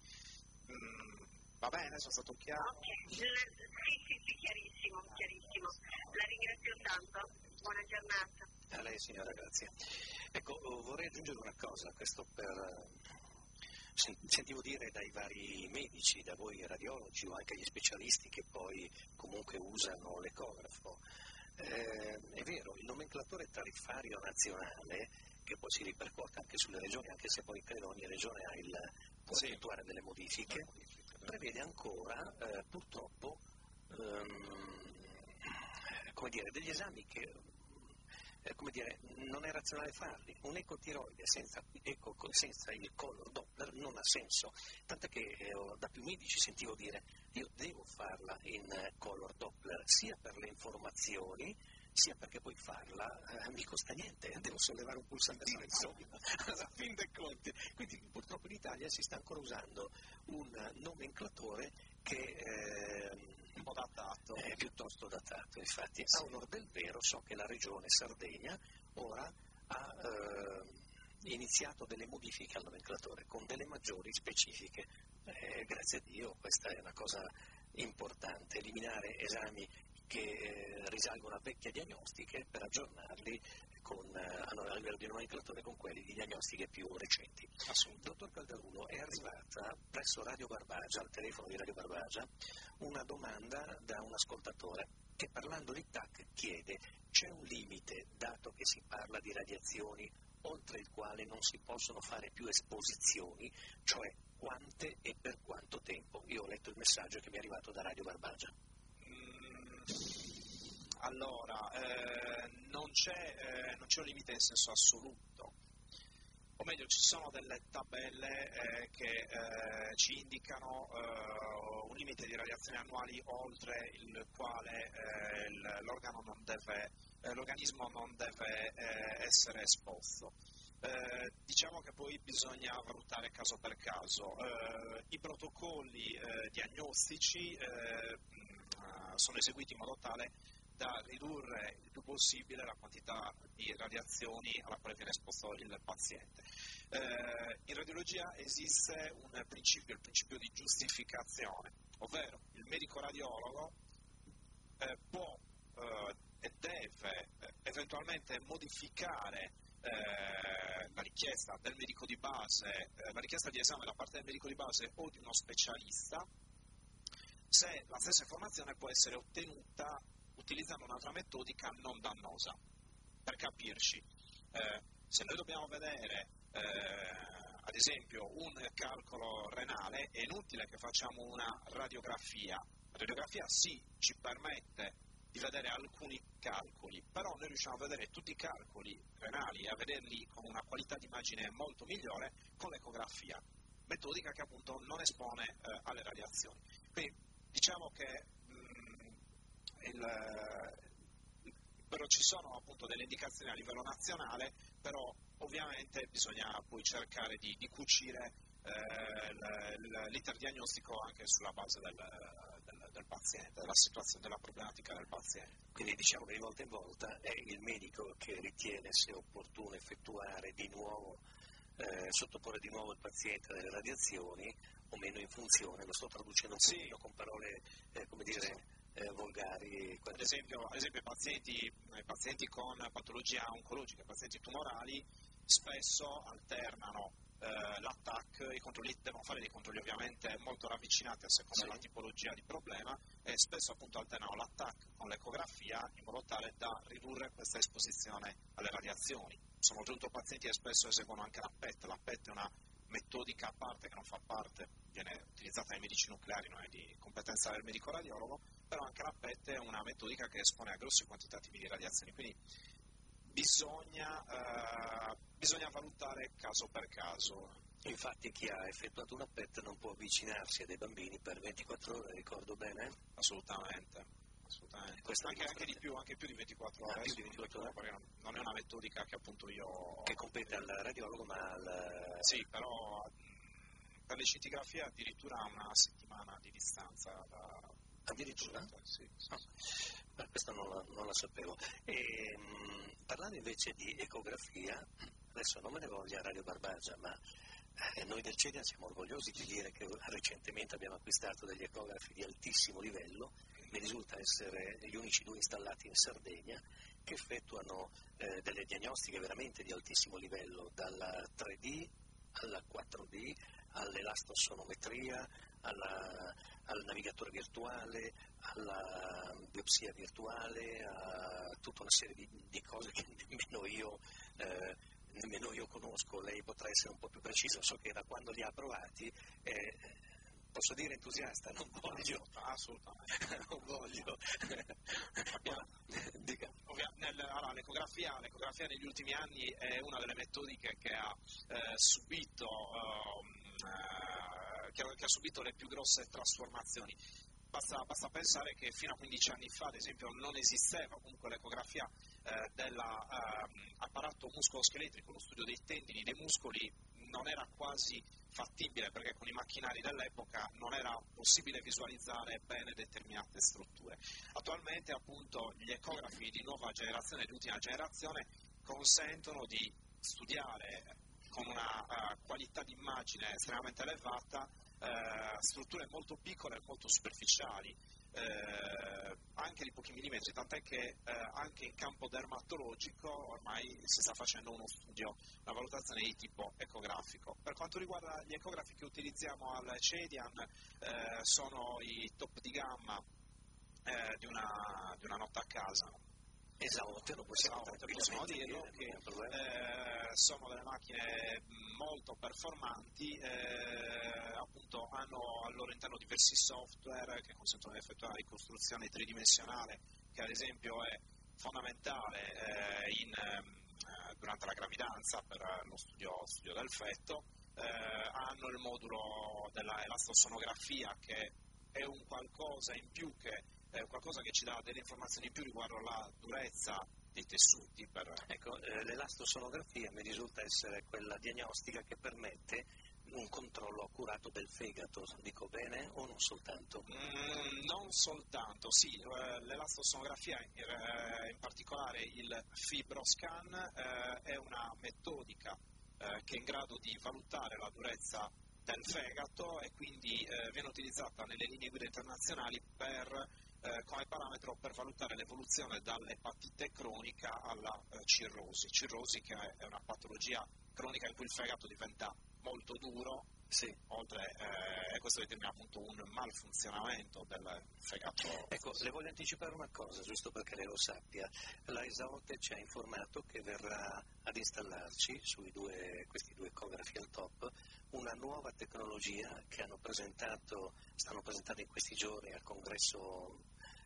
Speaker 2: Mm, va bene, sono stato chiaro?
Speaker 3: Ok, sì, sì, sì, chiarissimo, chiarissimo. La ringrazio tanto, buona giornata.
Speaker 1: A lei signora, grazie. Ecco, vorrei aggiungere una cosa, questo per... Sentivo dire dai vari medici, da voi radiologi o anche gli specialisti che poi comunque usano l'ecografo. Eh, è vero, il nomenclatore tariffario nazionale, che poi si ripercuote anche sulle regioni, anche se poi credo ogni regione ha il, può
Speaker 2: sì.
Speaker 1: effettuare delle modifiche, prevede ancora eh, purtroppo ehm, come dire, degli esami che Eh, come dire, non è razionale farli. Un ecotiroide senza, eco, senza il color Doppler non ha senso, tant'è che eh, da più medici sentivo dire io devo farla in eh, color Doppler sia per le informazioni sia perché poi farla eh, mi costa niente, devo sollevare un pulsantino insomma, alla fin dei conti. Quindi purtroppo in Italia si sta ancora usando un nomenclatore che eh,
Speaker 2: un po' datato.
Speaker 1: È piuttosto datato, infatti. Sì. A onor del vero so che la regione Sardegna ora ha eh, iniziato delle modifiche al nomenclatore con delle maggiori specifiche. Eh, grazie a Dio questa è una cosa importante, eliminare esami che eh, risalgono a vecchie diagnostiche per aggiornarli con, eh, a livello di nomenclatore con quelli di diagnostiche più recenti. Dottor Caldarulo, è arrivata presso Radio Barbagia, al telefono di Radio Barbagia, una domanda da un ascoltatore che parlando di T A C chiede: c'è un limite, dato che si parla di radiazioni oltre il quale non si possono fare più esposizioni, cioè quante e per quanto tempo? Io ho letto il messaggio che mi è arrivato da Radio Barbagia.
Speaker 2: Allora, eh, non, c'è, eh, non c'è un limite in senso assoluto, o meglio ci sono delle tabelle eh, che eh, ci indicano eh, un limite di radiazioni annuali oltre il quale eh, il, l'organo non deve, eh, l'organismo non deve eh, essere esposto. Eh, diciamo che poi bisogna valutare caso per caso. Eh, I protocolli eh, diagnostici eh, sono eseguiti in modo tale da ridurre il più possibile la quantità di radiazioni alla quale viene esposto il paziente. Eh, in radiologia esiste un principio, il principio di giustificazione, ovvero il medico radiologo eh, può eh, e deve eh, eventualmente modificare eh, la richiesta del medico di base, eh, la richiesta di esame da parte del medico di base o di uno specialista, se la stessa informazione può essere ottenuta utilizzando un'altra metodica non dannosa. Per capirci, eh, se noi dobbiamo vedere eh, ad esempio un calcolo renale, è inutile che facciamo una radiografia. La radiografia sì ci permette vedere alcuni calcoli, però noi riusciamo a vedere tutti i calcoli renali e a vederli con una qualità di immagine molto migliore con l'ecografia, metodica che appunto non espone eh, alle radiazioni. Quindi diciamo che mh, il, però ci sono appunto delle indicazioni a livello nazionale, però ovviamente bisogna poi cercare di, di cucire eh, l'iter diagnostico anche sulla base del, del, del paziente, della situazione, della problematica del paziente.
Speaker 1: Quindi diciamo che di volta in volta è il medico che ritiene sia opportuno effettuare di nuovo, eh, sottoporre di nuovo il paziente alle radiazioni o meno in funzione, lo sto traducendo un
Speaker 2: sì.
Speaker 1: pochino con parole, eh, come dire... Sì. Eh, volgari.
Speaker 2: Ad esempio, ad esempio i pazienti, i pazienti con patologia oncologica, i pazienti tumorali, spesso alternano eh, l'attacco, i controlli devono fare dei controlli ovviamente molto ravvicinati a seconda sì. della tipologia di problema, e spesso appunto alternano l'attacco con l'ecografia in modo tale da ridurre questa esposizione alle radiazioni. Sono giunto pazienti che spesso eseguono anche la P E T, la P E T è una metodica a parte che non fa parte, viene utilizzata nei medici nucleari, non è di competenza del medico radiologo, però anche la P E T è una metodica che espone a grossi quantitativi di radiazioni, quindi bisogna, eh, bisogna valutare caso per caso.
Speaker 1: Infatti chi ha effettuato una P E T non può avvicinarsi a dei bambini per ventiquattro ore, ricordo bene?
Speaker 2: Assolutamente. Assolutamente.
Speaker 1: Questo
Speaker 2: anche, anche di più, anche più di ventiquattro ore,
Speaker 1: ah,
Speaker 2: più
Speaker 1: di
Speaker 2: ventiquattro ore, perché non è una metodica che appunto io...
Speaker 1: Che compete al radiologo, ma al...
Speaker 2: Sì, però per le scintigrafie addirittura una settimana di distanza da...
Speaker 1: Addirittura?
Speaker 2: Sì, sì.
Speaker 1: Ah, beh, questo non la, non la sapevo. E, mh, parlando invece di ecografia, adesso non me ne voglia Radio Barbagia, ma eh, noi del CEDIAN siamo orgogliosi di dire che recentemente abbiamo acquistato degli ecografi di altissimo livello. Mi risulta essere gli unici due installati in Sardegna, che effettuano eh, delle diagnostiche veramente di altissimo livello, dalla tre D alla quattro D, all'elastosonometria, alla, al navigatore virtuale, alla biopsia virtuale, a tutta una serie di, di cose che nemmeno io, eh, nemmeno io conosco. Lei potrà essere un po' più preciso, so che da quando li ha provati eh, posso dire entusiasta, non voglio,
Speaker 2: assolutamente,
Speaker 1: non voglio.
Speaker 2: Abbiamo,
Speaker 1: Dica.
Speaker 2: Nel, allora, l'ecografia, l'ecografia negli ultimi anni è una delle metodiche che ha eh, subito eh, che, ha, che ha subito le più grosse trasformazioni. Basta, basta pensare che fino a quindici anni fa, ad esempio, non esisteva comunque l'ecografia eh, dell'apparato eh, muscoloscheletrico, lo studio dei tendini, dei muscoli non era quasi fattibile, perché con i macchinari dell'epoca non era possibile visualizzare bene determinate strutture. Attualmente appunto gli ecografi di nuova generazione, di ultima generazione, consentono di studiare con una uh, qualità di immagine estremamente elevata uh, strutture molto piccole e molto superficiali, uh, anche di pochi millimetri, tant'è che uh, anche in campo dermatologico ormai si sta facendo uno studio, una valutazione di tipo ecografico. Per quanto riguarda gli ecografi che utilizziamo al CEDIAN, uh, sono i top di gamma uh, di, una, di una notte a casa.
Speaker 1: Esatto, lo possiamo,
Speaker 2: esatto, possiamo dirlo, che eh, sono delle macchine molto performanti, eh, appunto hanno al loro interno diversi software che consentono di effettuare una ricostruzione tridimensionale, che ad esempio è fondamentale eh, in, eh, durante la gravidanza per lo studio, studio del feto. Eh, hanno il modulo della elastosonografia, che è un qualcosa in più che è qualcosa che ci dà delle informazioni in più riguardo alla durezza dei tessuti. Per...
Speaker 1: Ecco, eh, l'elastosonografia mi risulta essere quella diagnostica che permette un controllo accurato del fegato, dico bene o non soltanto?
Speaker 2: Mm, non soltanto, sì, eh, l'elastosonografia, eh, in particolare il FibroScan, eh, è una metodica eh, che è in grado di valutare la durezza del fegato e quindi eh, viene utilizzata nelle linee guida internazionali per Eh, come parametro per valutare l'evoluzione dall'epatite cronica alla eh, cirrosi, cirrosi che è una patologia cronica in cui il fegato diventa molto duro, sì. Oltre, eh, e questo determina appunto un malfunzionamento del fegato.
Speaker 1: Ecco, le voglio anticipare una cosa, giusto perché lei lo sappia. La Esaote ci ha informato che verrà ad installarci sui due, questi due ecografi al top una nuova tecnologia che hanno presentato, stanno presentando in questi giorni al congresso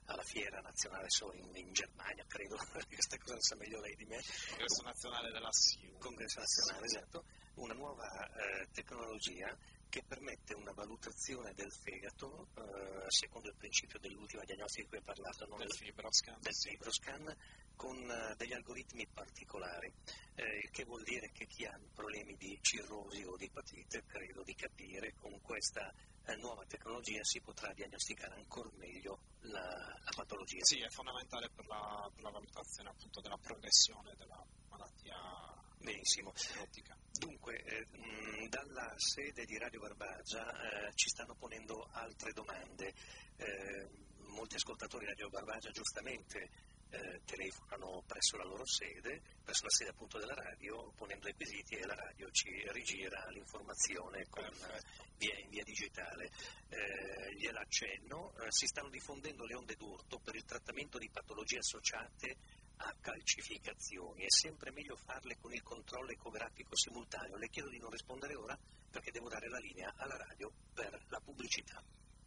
Speaker 1: alla fiera nazionale so, in, in Germania, credo, questa cosa la sa meglio lei di me.
Speaker 2: Congresso nazionale della S I U.
Speaker 1: Congresso nazionale, esatto, una nuova eh, tecnologia che permette una valutazione del fegato eh, secondo il principio dell'ultima diagnostica di cui ho parlato, non
Speaker 2: del fibroscan,
Speaker 1: del fibroscan con uh, degli algoritmi particolari, eh, il che vuol dire che chi ha problemi di cirrosi o di epatite, credo di capire, con questa eh, nuova tecnologia si potrà diagnosticare ancora meglio la, la patologia.
Speaker 2: Sì, è fondamentale per la, per la valutazione appunto della progressione della malattia.
Speaker 1: Benissimo. Dunque, eh, mh, dalla sede di Radio Barbagia eh, ci stanno ponendo altre domande. Eh, molti ascoltatori di Radio Barbagia giustamente eh, telefonano presso la loro sede, presso la sede appunto della radio, ponendo dei quesiti e la radio ci rigira l'informazione con, via, in via digitale. Eh, gliela accenno, eh, si stanno diffondendo le onde d'urto per il trattamento di patologie associate a calcificazioni, è sempre meglio farle con il controllo ecografico simultaneo. Le chiedo di non rispondere ora perché devo dare la linea alla radio per la pubblicità.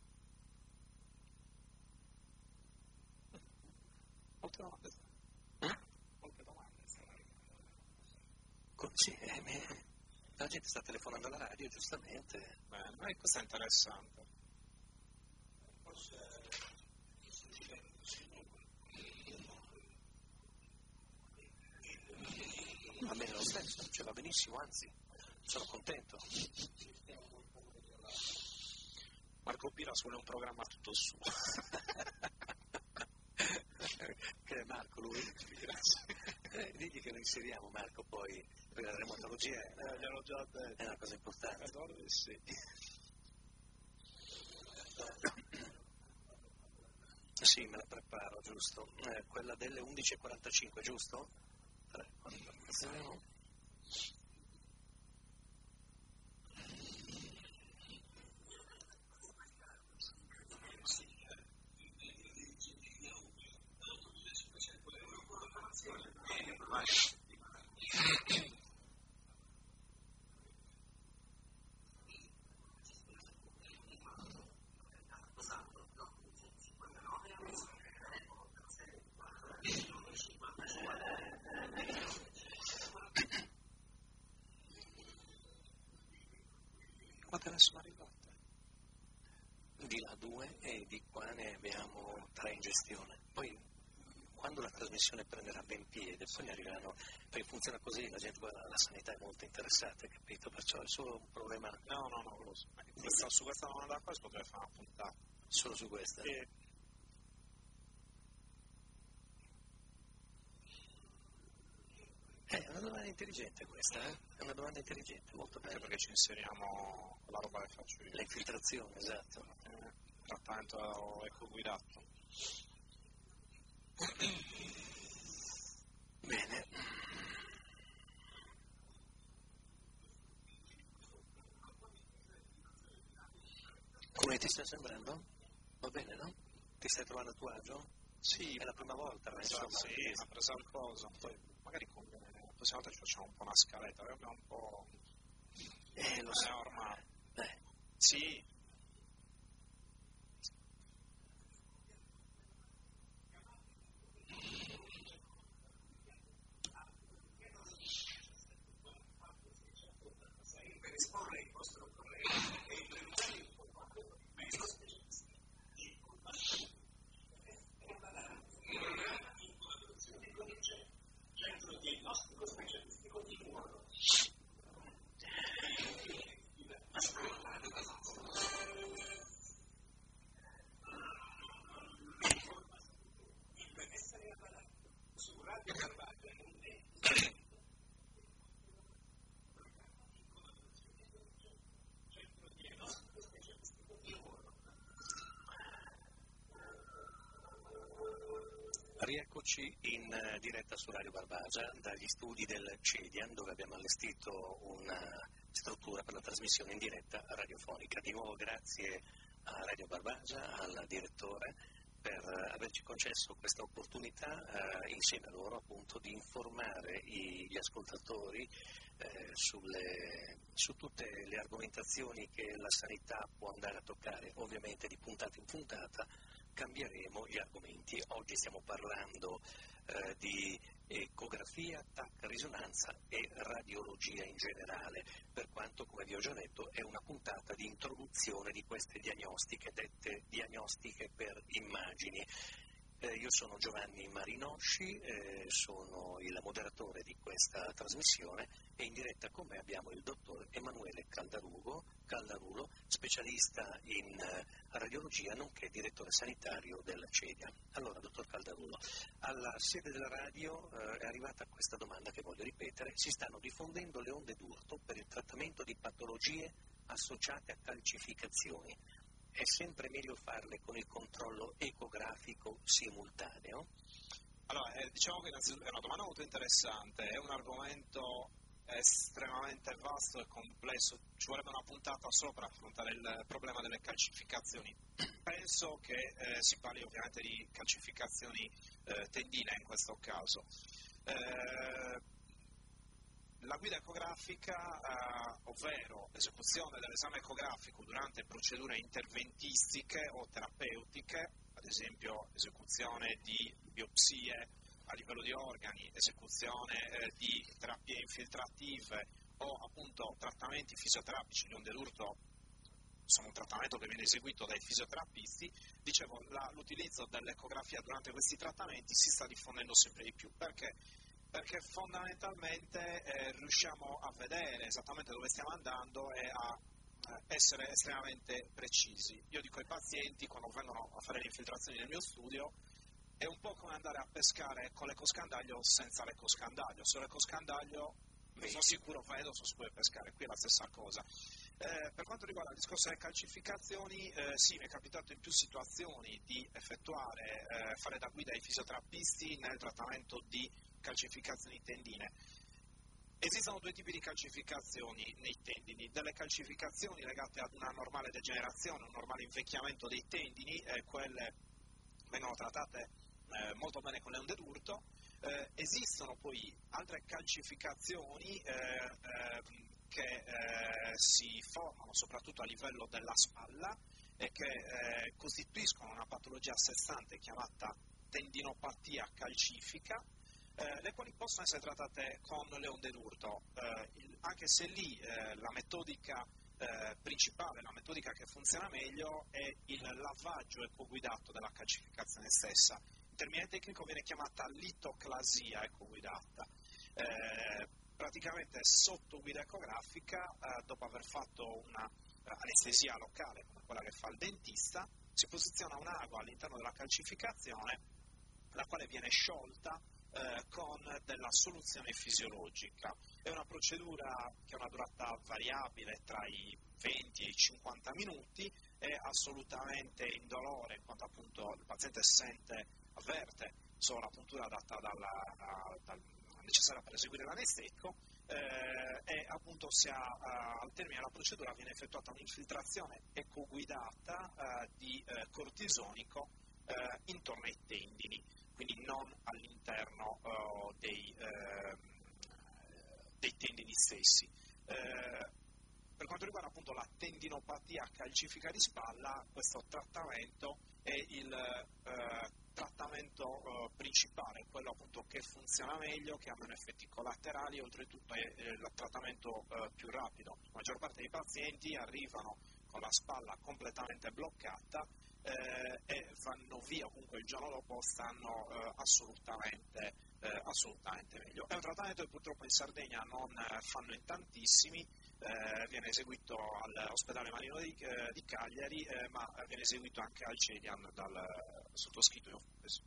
Speaker 2: Molte domande.
Speaker 1: Eh?
Speaker 2: Molte domande.
Speaker 1: Sì, eh, me... la gente sta telefonando alla radio, giustamente.
Speaker 2: Bene, ma questo è interessante.
Speaker 1: Va bene lo stesso, cioè va benissimo, anzi, sono contento.
Speaker 2: Marco Piras vuole un programma tutto suo.
Speaker 1: Che è Marco lui? Eh, digli che lo inseriamo Marco poi per la reumatologia,
Speaker 2: eh, gliel'ho già detto.
Speaker 1: È una cosa importante.
Speaker 2: Allora, sì.
Speaker 1: Sì, me la preparo, giusto. Eh, quella delle undici e quarantacinque, giusto? tre, quattro,
Speaker 2: Quante ne sono arrivate?
Speaker 1: Di là due e di qua ne abbiamo tre in gestione. Poi quando la trasmissione prenderà ben piede, poi ne arriveranno, perché funziona così, la gente, guarda, la sanità è molto interessata, capito? Perciò è solo un problema.
Speaker 2: No, no, no, lo so. Questa, su questa domanda qua si potrebbe fare una puntata.
Speaker 1: Solo su questa?
Speaker 2: E...
Speaker 1: Eh, è una domanda intelligente questa, eh? È una domanda intelligente, molto bella.
Speaker 2: Perché ci inseriamo la roba che faccio io.
Speaker 1: Le infiltrazioni, esatto.
Speaker 2: Eh, trattamento ecoguidato.
Speaker 1: Bene. Come ti sta sembrando? Va bene, no? Ti stai trovando a tuo agio?
Speaker 2: Sì.
Speaker 1: È la prima volta, ma
Speaker 2: Esatto,
Speaker 1: insomma...
Speaker 2: sì, ha preso qualcosa. Poi magari conviene, la prossima volta ci facciamo un po' una scaletta, perché abbiamo un po'...
Speaker 1: Eh, lo so.
Speaker 2: Eh, ormai.
Speaker 1: Eh.
Speaker 2: Sì.
Speaker 1: Rieccoci in uh, diretta su Radio Barbagia dagli studi del CEDIAN, dove abbiamo allestito una struttura per la trasmissione in diretta radiofonica. Di nuovo grazie a Radio Barbagia, al direttore, per uh, averci concesso questa opportunità uh, insieme a loro appunto di informare i, gli ascoltatori eh, sulle, su tutte le argomentazioni che la sanità può andare a toccare, ovviamente di puntata in puntata, cambieremo gli argomenti. Oggi stiamo parlando eh, di ecografia, T A C, risonanza e radiologia in generale, per quanto, come vi ho già detto, è una puntata di introduzione di queste diagnostiche, dette diagnostiche per immagini. Eh, io sono Giovanni Marinosci, eh, sono il moderatore di questa trasmissione e in diretta con me abbiamo il dottor Emanuele Caldarulo, Caldarulo specialista in eh, radiologia nonché direttore sanitario della CEDIA. Allora, dottor Caldarulo, alla sede della radio eh, è arrivata questa domanda che voglio ripetere: si stanno diffondendo le onde d'urto per il trattamento di patologie associate a calcificazioni. È sempre meglio farle con il controllo ecografico simultaneo?
Speaker 2: Allora, eh, diciamo che innanzitutto è una domanda molto interessante, è un argomento estremamente vasto e complesso, ci vorrebbe una puntata solo per affrontare il problema delle calcificazioni. Penso che eh, si parli ovviamente di calcificazioni eh, tendine in questo caso. Eh, La guida ecografica, eh, ovvero l'esecuzione dell'esame ecografico durante procedure interventistiche o terapeutiche, ad esempio esecuzione di biopsie a livello di organi, esecuzione eh, di terapie infiltrative o appunto trattamenti fisioterapici, le onde d'urto sono un trattamento che viene eseguito dai fisioterapisti. Dicevo, la, l'utilizzo dell'ecografia durante questi trattamenti si sta diffondendo sempre di più. Perché? Perché fondamentalmente eh, riusciamo a vedere esattamente dove stiamo andando e a eh, essere estremamente precisi. Io dico ai pazienti, quando vengono a fare le infiltrazioni nel mio studio, è un po' come andare a pescare con l'ecoscandaglio o senza l'ecoscandaglio. Se ho l'ecoscandaglio sono sicuro vedo, sono sicuro di pescare, qui è la stessa cosa. Eh, per quanto riguarda il discorso delle calcificazioni, eh, sì, mi è capitato in più situazioni di effettuare, eh, fare da guida ai fisioterapisti nel trattamento di calcificazioni tendine. Esistono due tipi di calcificazioni nei tendini, delle calcificazioni legate ad una normale degenerazione, un normale invecchiamento dei tendini, eh, quelle vengono trattate eh, molto bene con le onde d'urto. Eh, esistono poi altre calcificazioni eh, eh, che eh, si formano soprattutto a livello della spalla e che eh, costituiscono una patologia a sé stante chiamata tendinopatia calcifica, eh, le quali possono essere trattate con le onde d'urto, eh, il, anche se lì eh, la metodica eh, principale, la metodica che funziona meglio è il lavaggio ecoguidato della calcificazione stessa. In termine tecnico viene chiamata litoclasia ecoguidata. Eh, praticamente sotto guida ecografica, eh, dopo aver fatto una eh, anestesia locale come quella che fa il dentista, si posiziona un'agua all'interno della calcificazione, la quale viene sciolta eh, con della soluzione fisiologica. È una procedura che ha una durata variabile tra i venti e i cinquanta minuti, è assolutamente indolore in quanto appunto il paziente sente, avverte solo la puntura data dalla, dal, necessaria per eseguire l'anestetico eh, e appunto si ha, uh, al termine della procedura viene effettuata un'infiltrazione ecoguidata uh, di uh, cortisonico uh, intorno ai tendini, quindi non all'interno uh, dei, uh, dei tendini stessi. Uh, per quanto riguarda appunto la tendinopatia calcifica di spalla, questo trattamento è il uh, trattamento uh, principale, quello appunto che funziona meglio, che ha meno effetti collaterali e oltretutto è, è il trattamento uh, più rapido. La maggior parte dei pazienti arrivano con la spalla completamente bloccata eh, e vanno via, comunque il giorno dopo stanno uh, assolutamente, uh, assolutamente meglio. È un trattamento che purtroppo in Sardegna non uh, fanno in tantissimi, eh, viene eseguito all'ospedale Marino di, eh, di Cagliari, eh, ma viene eseguito anche al CEDIAN dal sottoscritto. Io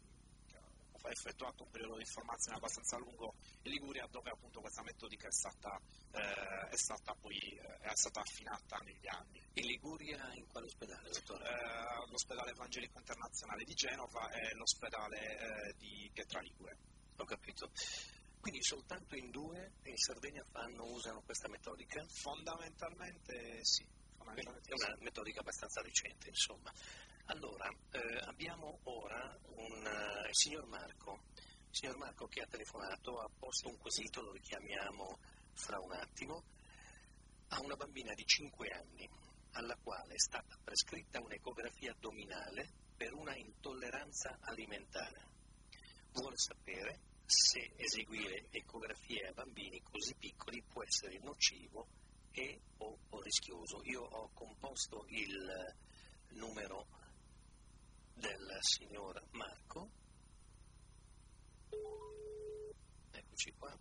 Speaker 2: ho effettuato un periodo di formazione abbastanza lungo in Liguria, dove appunto questa metodica è stata, eh, è stata poi eh, è stata affinata negli anni.
Speaker 1: In Liguria in quale ospedale, dottore?
Speaker 2: Eh, l'ospedale Evangelico Internazionale di Genova e l'ospedale eh, di Pietra Ligure.
Speaker 1: Ho capito. Quindi soltanto in due in Sardegna fanno, usano questa metodica?
Speaker 2: Fondamentalmente sì. Fondamentalmente
Speaker 1: È una metodica abbastanza recente, insomma. Allora, eh, abbiamo ora un, uh, il signor Marco, il signor Marco che ha telefonato, ha posto un quesito, lo richiamiamo fra un attimo, ha una bambina di cinque anni alla quale è stata prescritta un'ecografia addominale per una intolleranza alimentare. Vuole sapere se eseguire ecografie a bambini così piccoli può essere nocivo e o, o rischioso. Io ho composto il numero del signor Marco, eccoci qua.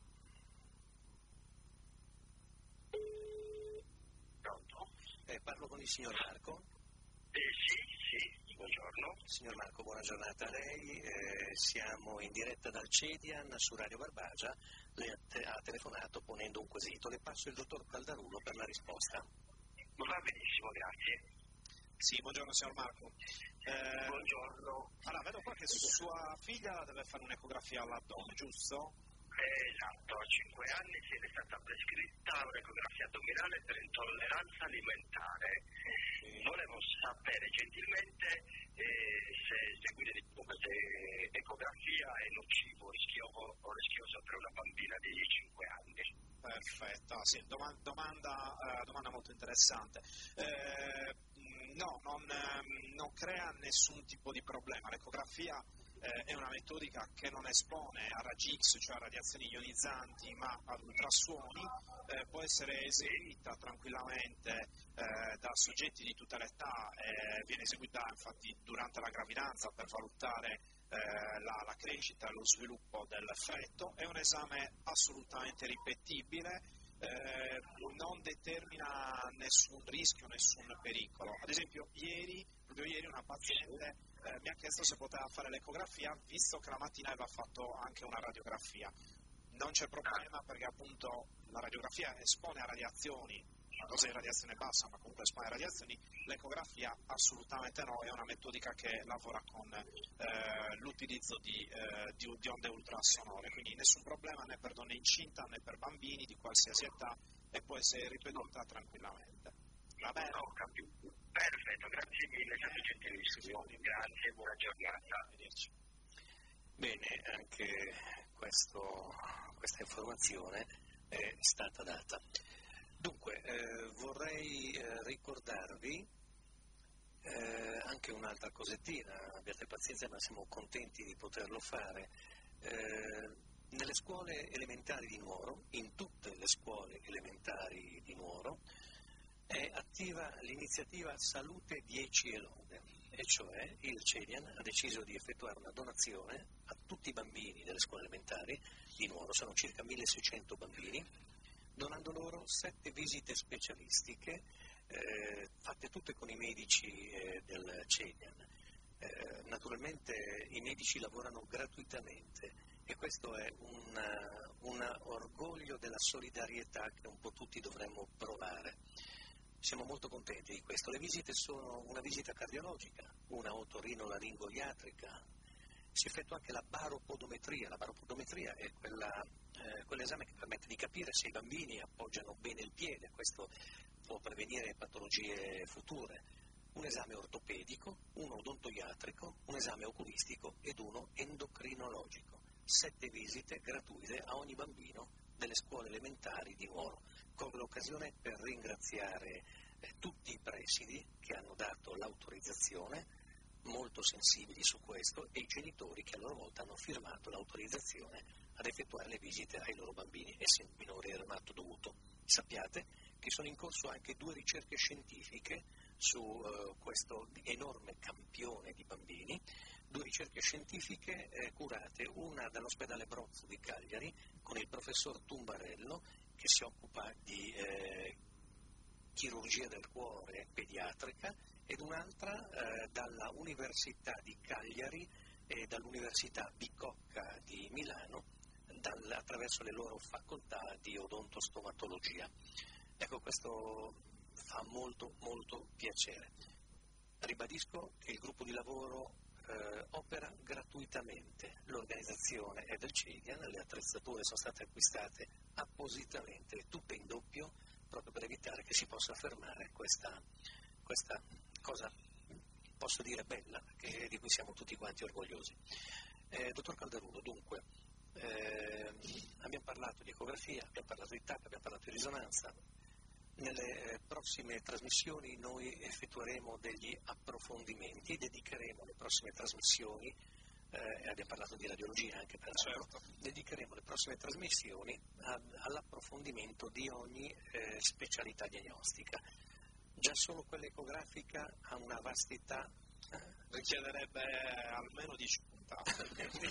Speaker 4: Pronto?
Speaker 1: Eh, parlo con il signor Marco?
Speaker 4: Eh, sì, sì, buongiorno.
Speaker 1: Signor Marco, buona giornata a lei. Eh, siamo in diretta dal CEDIAN su Radio Barbagia. Lei ha, te- ha telefonato ponendo un quesito. Le passo il dottor Caldarulo per la risposta.
Speaker 4: Va benissimo, grazie.
Speaker 2: Sì, buongiorno signor Marco. Eh,
Speaker 4: Buongiorno.
Speaker 2: allora, vedo qua che sua figlia deve fare un'ecografia all'addome, giusto?
Speaker 4: Eh, esatto, a cinque anni si è stata prescritta un'ecografia addominale per intolleranza alimentare. Volevo sapere gentilmente eh, se seguire questa ecografia è nocivo rischioso, o rischioso per una bambina di cinque anni.
Speaker 2: Perfetto, sì, domanda, domanda, eh, domanda molto interessante. Eh, no, non, eh, non crea nessun tipo di problema. L'ecografia eh, è una metodica che non espone a raggi X, cioè a radiazioni ionizzanti, ma ad ultrasuoni. Eh, può essere eseguita tranquillamente eh, da soggetti di tutta l'età, eh, viene eseguita infatti durante la gravidanza per valutare eh, la, la crescita e lo sviluppo del feto. È un esame assolutamente ripetibile, eh, non determina nessun rischio, nessun pericolo. Ad esempio ieri, proprio ieri una paziente eh, mi ha chiesto se poteva fare l'ecografia, visto che la mattina aveva fatto anche una radiografia. Non c'è problema perché appunto la radiografia espone a radiazioni, una dose di radiazione bassa, ma comunque espone a radiazioni. L'ecografia assolutamente no, è una metodica che lavora con eh, l'utilizzo di, eh, di, di onde ultrasonore, quindi nessun problema né per donne incinta né per bambini di qualsiasi età e può essere ripetuta tranquillamente. Va bene?
Speaker 4: Ho capito. Perfetto, grazie mille, siete gentilissimo. Grazie, buona giornata.
Speaker 2: Arrivederci.
Speaker 1: Bene, anche questo, questa informazione è stata data. Dunque, eh, vorrei eh, ricordarvi eh, anche un'altra cosettina, abbiate pazienza ma siamo contenti di poterlo fare. Eh, nelle scuole elementari di Nuoro, in tutte le scuole elementari di Nuoro, è attiva l'iniziativa Salute dieci e lode, e cioè il CEDIAN ha deciso di effettuare una donazione a tutti i bambini delle scuole elementari di Nuoro, sono circa milleseicento bambini, donando loro sette visite specialistiche eh, fatte tutte con i medici eh, del CEDIAN. Eh, naturalmente i medici lavorano gratuitamente e questo è un, un orgoglio della solidarietà che un po' tutti dovremmo provare. Siamo molto contenti di questo. Le visite sono una visita cardiologica, una otorinolaringoiatrica, si effettua anche la baropodometria. La baropodometria è quella, eh, quell'esame che permette di capire se i bambini appoggiano bene il piede, questo può prevenire patologie future. Un esame ortopedico, uno odontoiatrico, un esame oculistico ed uno endocrinologico. Sette visite gratuite a ogni bambino delle scuole elementari di Nuoro. Colgo l'occasione per ringraziare eh, tutti i presidi che hanno dato l'autorizzazione, molto sensibili su questo, e i genitori che a loro volta hanno firmato l'autorizzazione ad effettuare le visite ai loro bambini, essendo minori era un atto dovuto. Sappiate che sono in corso anche due ricerche scientifiche su uh, questo enorme campione di bambini, due ricerche scientifiche eh, curate, una dall'ospedale Brozzo di Cagliari con il professor Tumbarello che si occupa di eh, chirurgia del cuore pediatrica ed un'altra eh, dalla Università di Cagliari e dall'Università Bicocca di Milano dal, attraverso le loro facoltà di odontostomatologia. Ecco, questo fa molto molto piacere. Ribadisco che il gruppo di lavoro eh, opera gratuitamente, l'organizzazione è del CEDIAN, le attrezzature sono state acquistate appositamente, tutte in doppio, proprio per evitare che si possa fermare questa, questa cosa, posso dire bella, che, di cui siamo tutti quanti orgogliosi. Eh, dottor Caldarulo, dunque, eh, abbiamo parlato di ecografia, abbiamo parlato di T A C, abbiamo parlato di risonanza. nelle prossime trasmissioni noi effettueremo degli approfondimenti, dedicheremo le prossime trasmissioni, eh, abbiamo parlato di radiologia anche per
Speaker 2: certo.
Speaker 1: dedicheremo le prossime trasmissioni a, all'approfondimento di ogni eh, specialità diagnostica. Già solo quella ecografica ha una vastità,
Speaker 2: eh, richiederebbe almeno dieci puntate.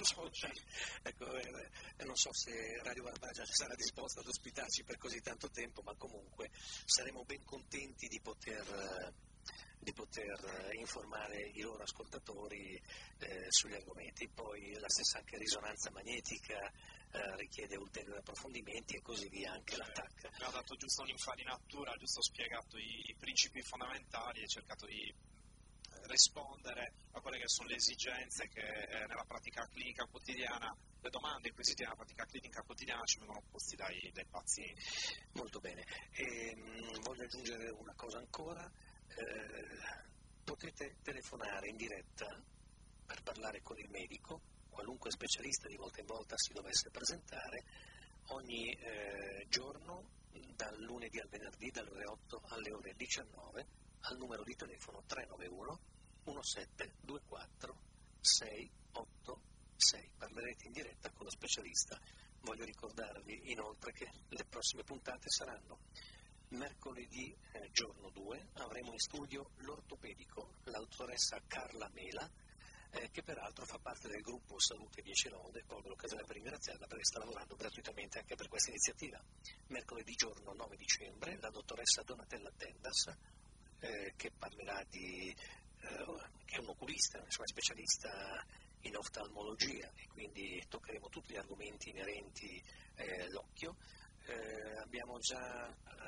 Speaker 1: ecco, eh, non so se Radio Barbagia sarà disposta ad ospitarci per così tanto tempo, ma comunque saremo ben contenti di poter, eh, di poter eh, informare i loro ascoltatori eh, sugli argomenti. Poi la stessa anche risonanza magnetica eh, richiede ulteriori approfondimenti e così via anche
Speaker 2: cioè,
Speaker 1: l'attacco.
Speaker 2: Mi ha dato giusto un'infarinatura, giusto spiegato i, i principi fondamentali e cercato di rispondere a quelle che sono le esigenze che eh, nella pratica clinica quotidiana, le domande inquisite nella pratica clinica quotidiana ci vengono posti dai, dai pazienti.
Speaker 1: Molto bene. E, mh, voglio aggiungere una cosa ancora, eh, potete telefonare in diretta per parlare con il medico, qualunque specialista di volta in volta si dovesse presentare, ogni eh, giorno dal lunedì al venerdì dalle ore otto alle ore diciannove al numero di telefono tre nove uno uno sette due quattro sei otto sei. Parlerete in diretta con lo specialista. Voglio ricordarvi inoltre che le prossime puntate saranno mercoledì eh, giorno due, avremo in studio l'ortopedico, la dottoressa Carla Mela, eh, che peraltro fa parte del gruppo Salute dieci Lode. Colgo l'occasione per ringraziarla perché sta lavorando gratuitamente anche per questa iniziativa. Mercoledì giorno nove dicembre la dottoressa Donatella Tendas, eh, che parlerà di, eh, che è un oculista, insomma, specialista in oftalmologia, e quindi toccheremo tutti gli argomenti inerenti eh, all'occhio. Eh, abbiamo già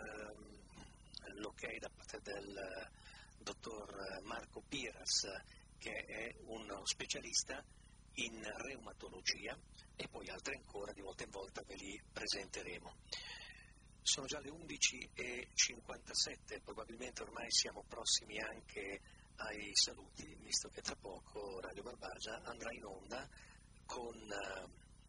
Speaker 1: ehm, l'ok da parte del dottor Marco Piras, che è uno specialista in reumatologia, e poi altri ancora, di volta in volta ve li presenteremo. Sono già le undici e cinquantasette, probabilmente ormai siamo prossimi anche ai saluti, visto che tra poco Radio Barbagia andrà in onda con uh,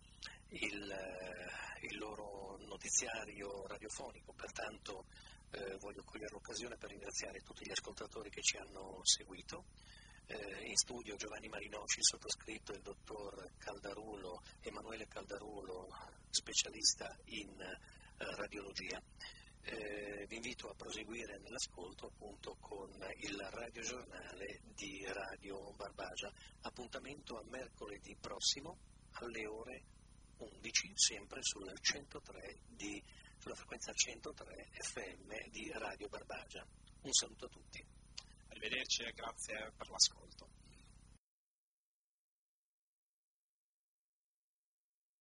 Speaker 1: il, uh, il loro notiziario radiofonico. Pertanto eh, voglio cogliere l'occasione per ringraziare tutti gli ascoltatori che ci hanno seguito. Eh, in studio Giovanni Marinocci, il sottoscritto, il dottor Caldarulo, Emanuele Caldarulo, specialista in eh, radiologia. Eh, vi invito a proseguire nell'ascolto appunto con il radiogiornale di Radio Barbagia. Appuntamento a mercoledì prossimo alle ore undici, sempre sul centotré di, sulla frequenza centotré F M di Radio Barbagia. Un saluto a tutti.
Speaker 2: Arrivederci e grazie per l'ascolto.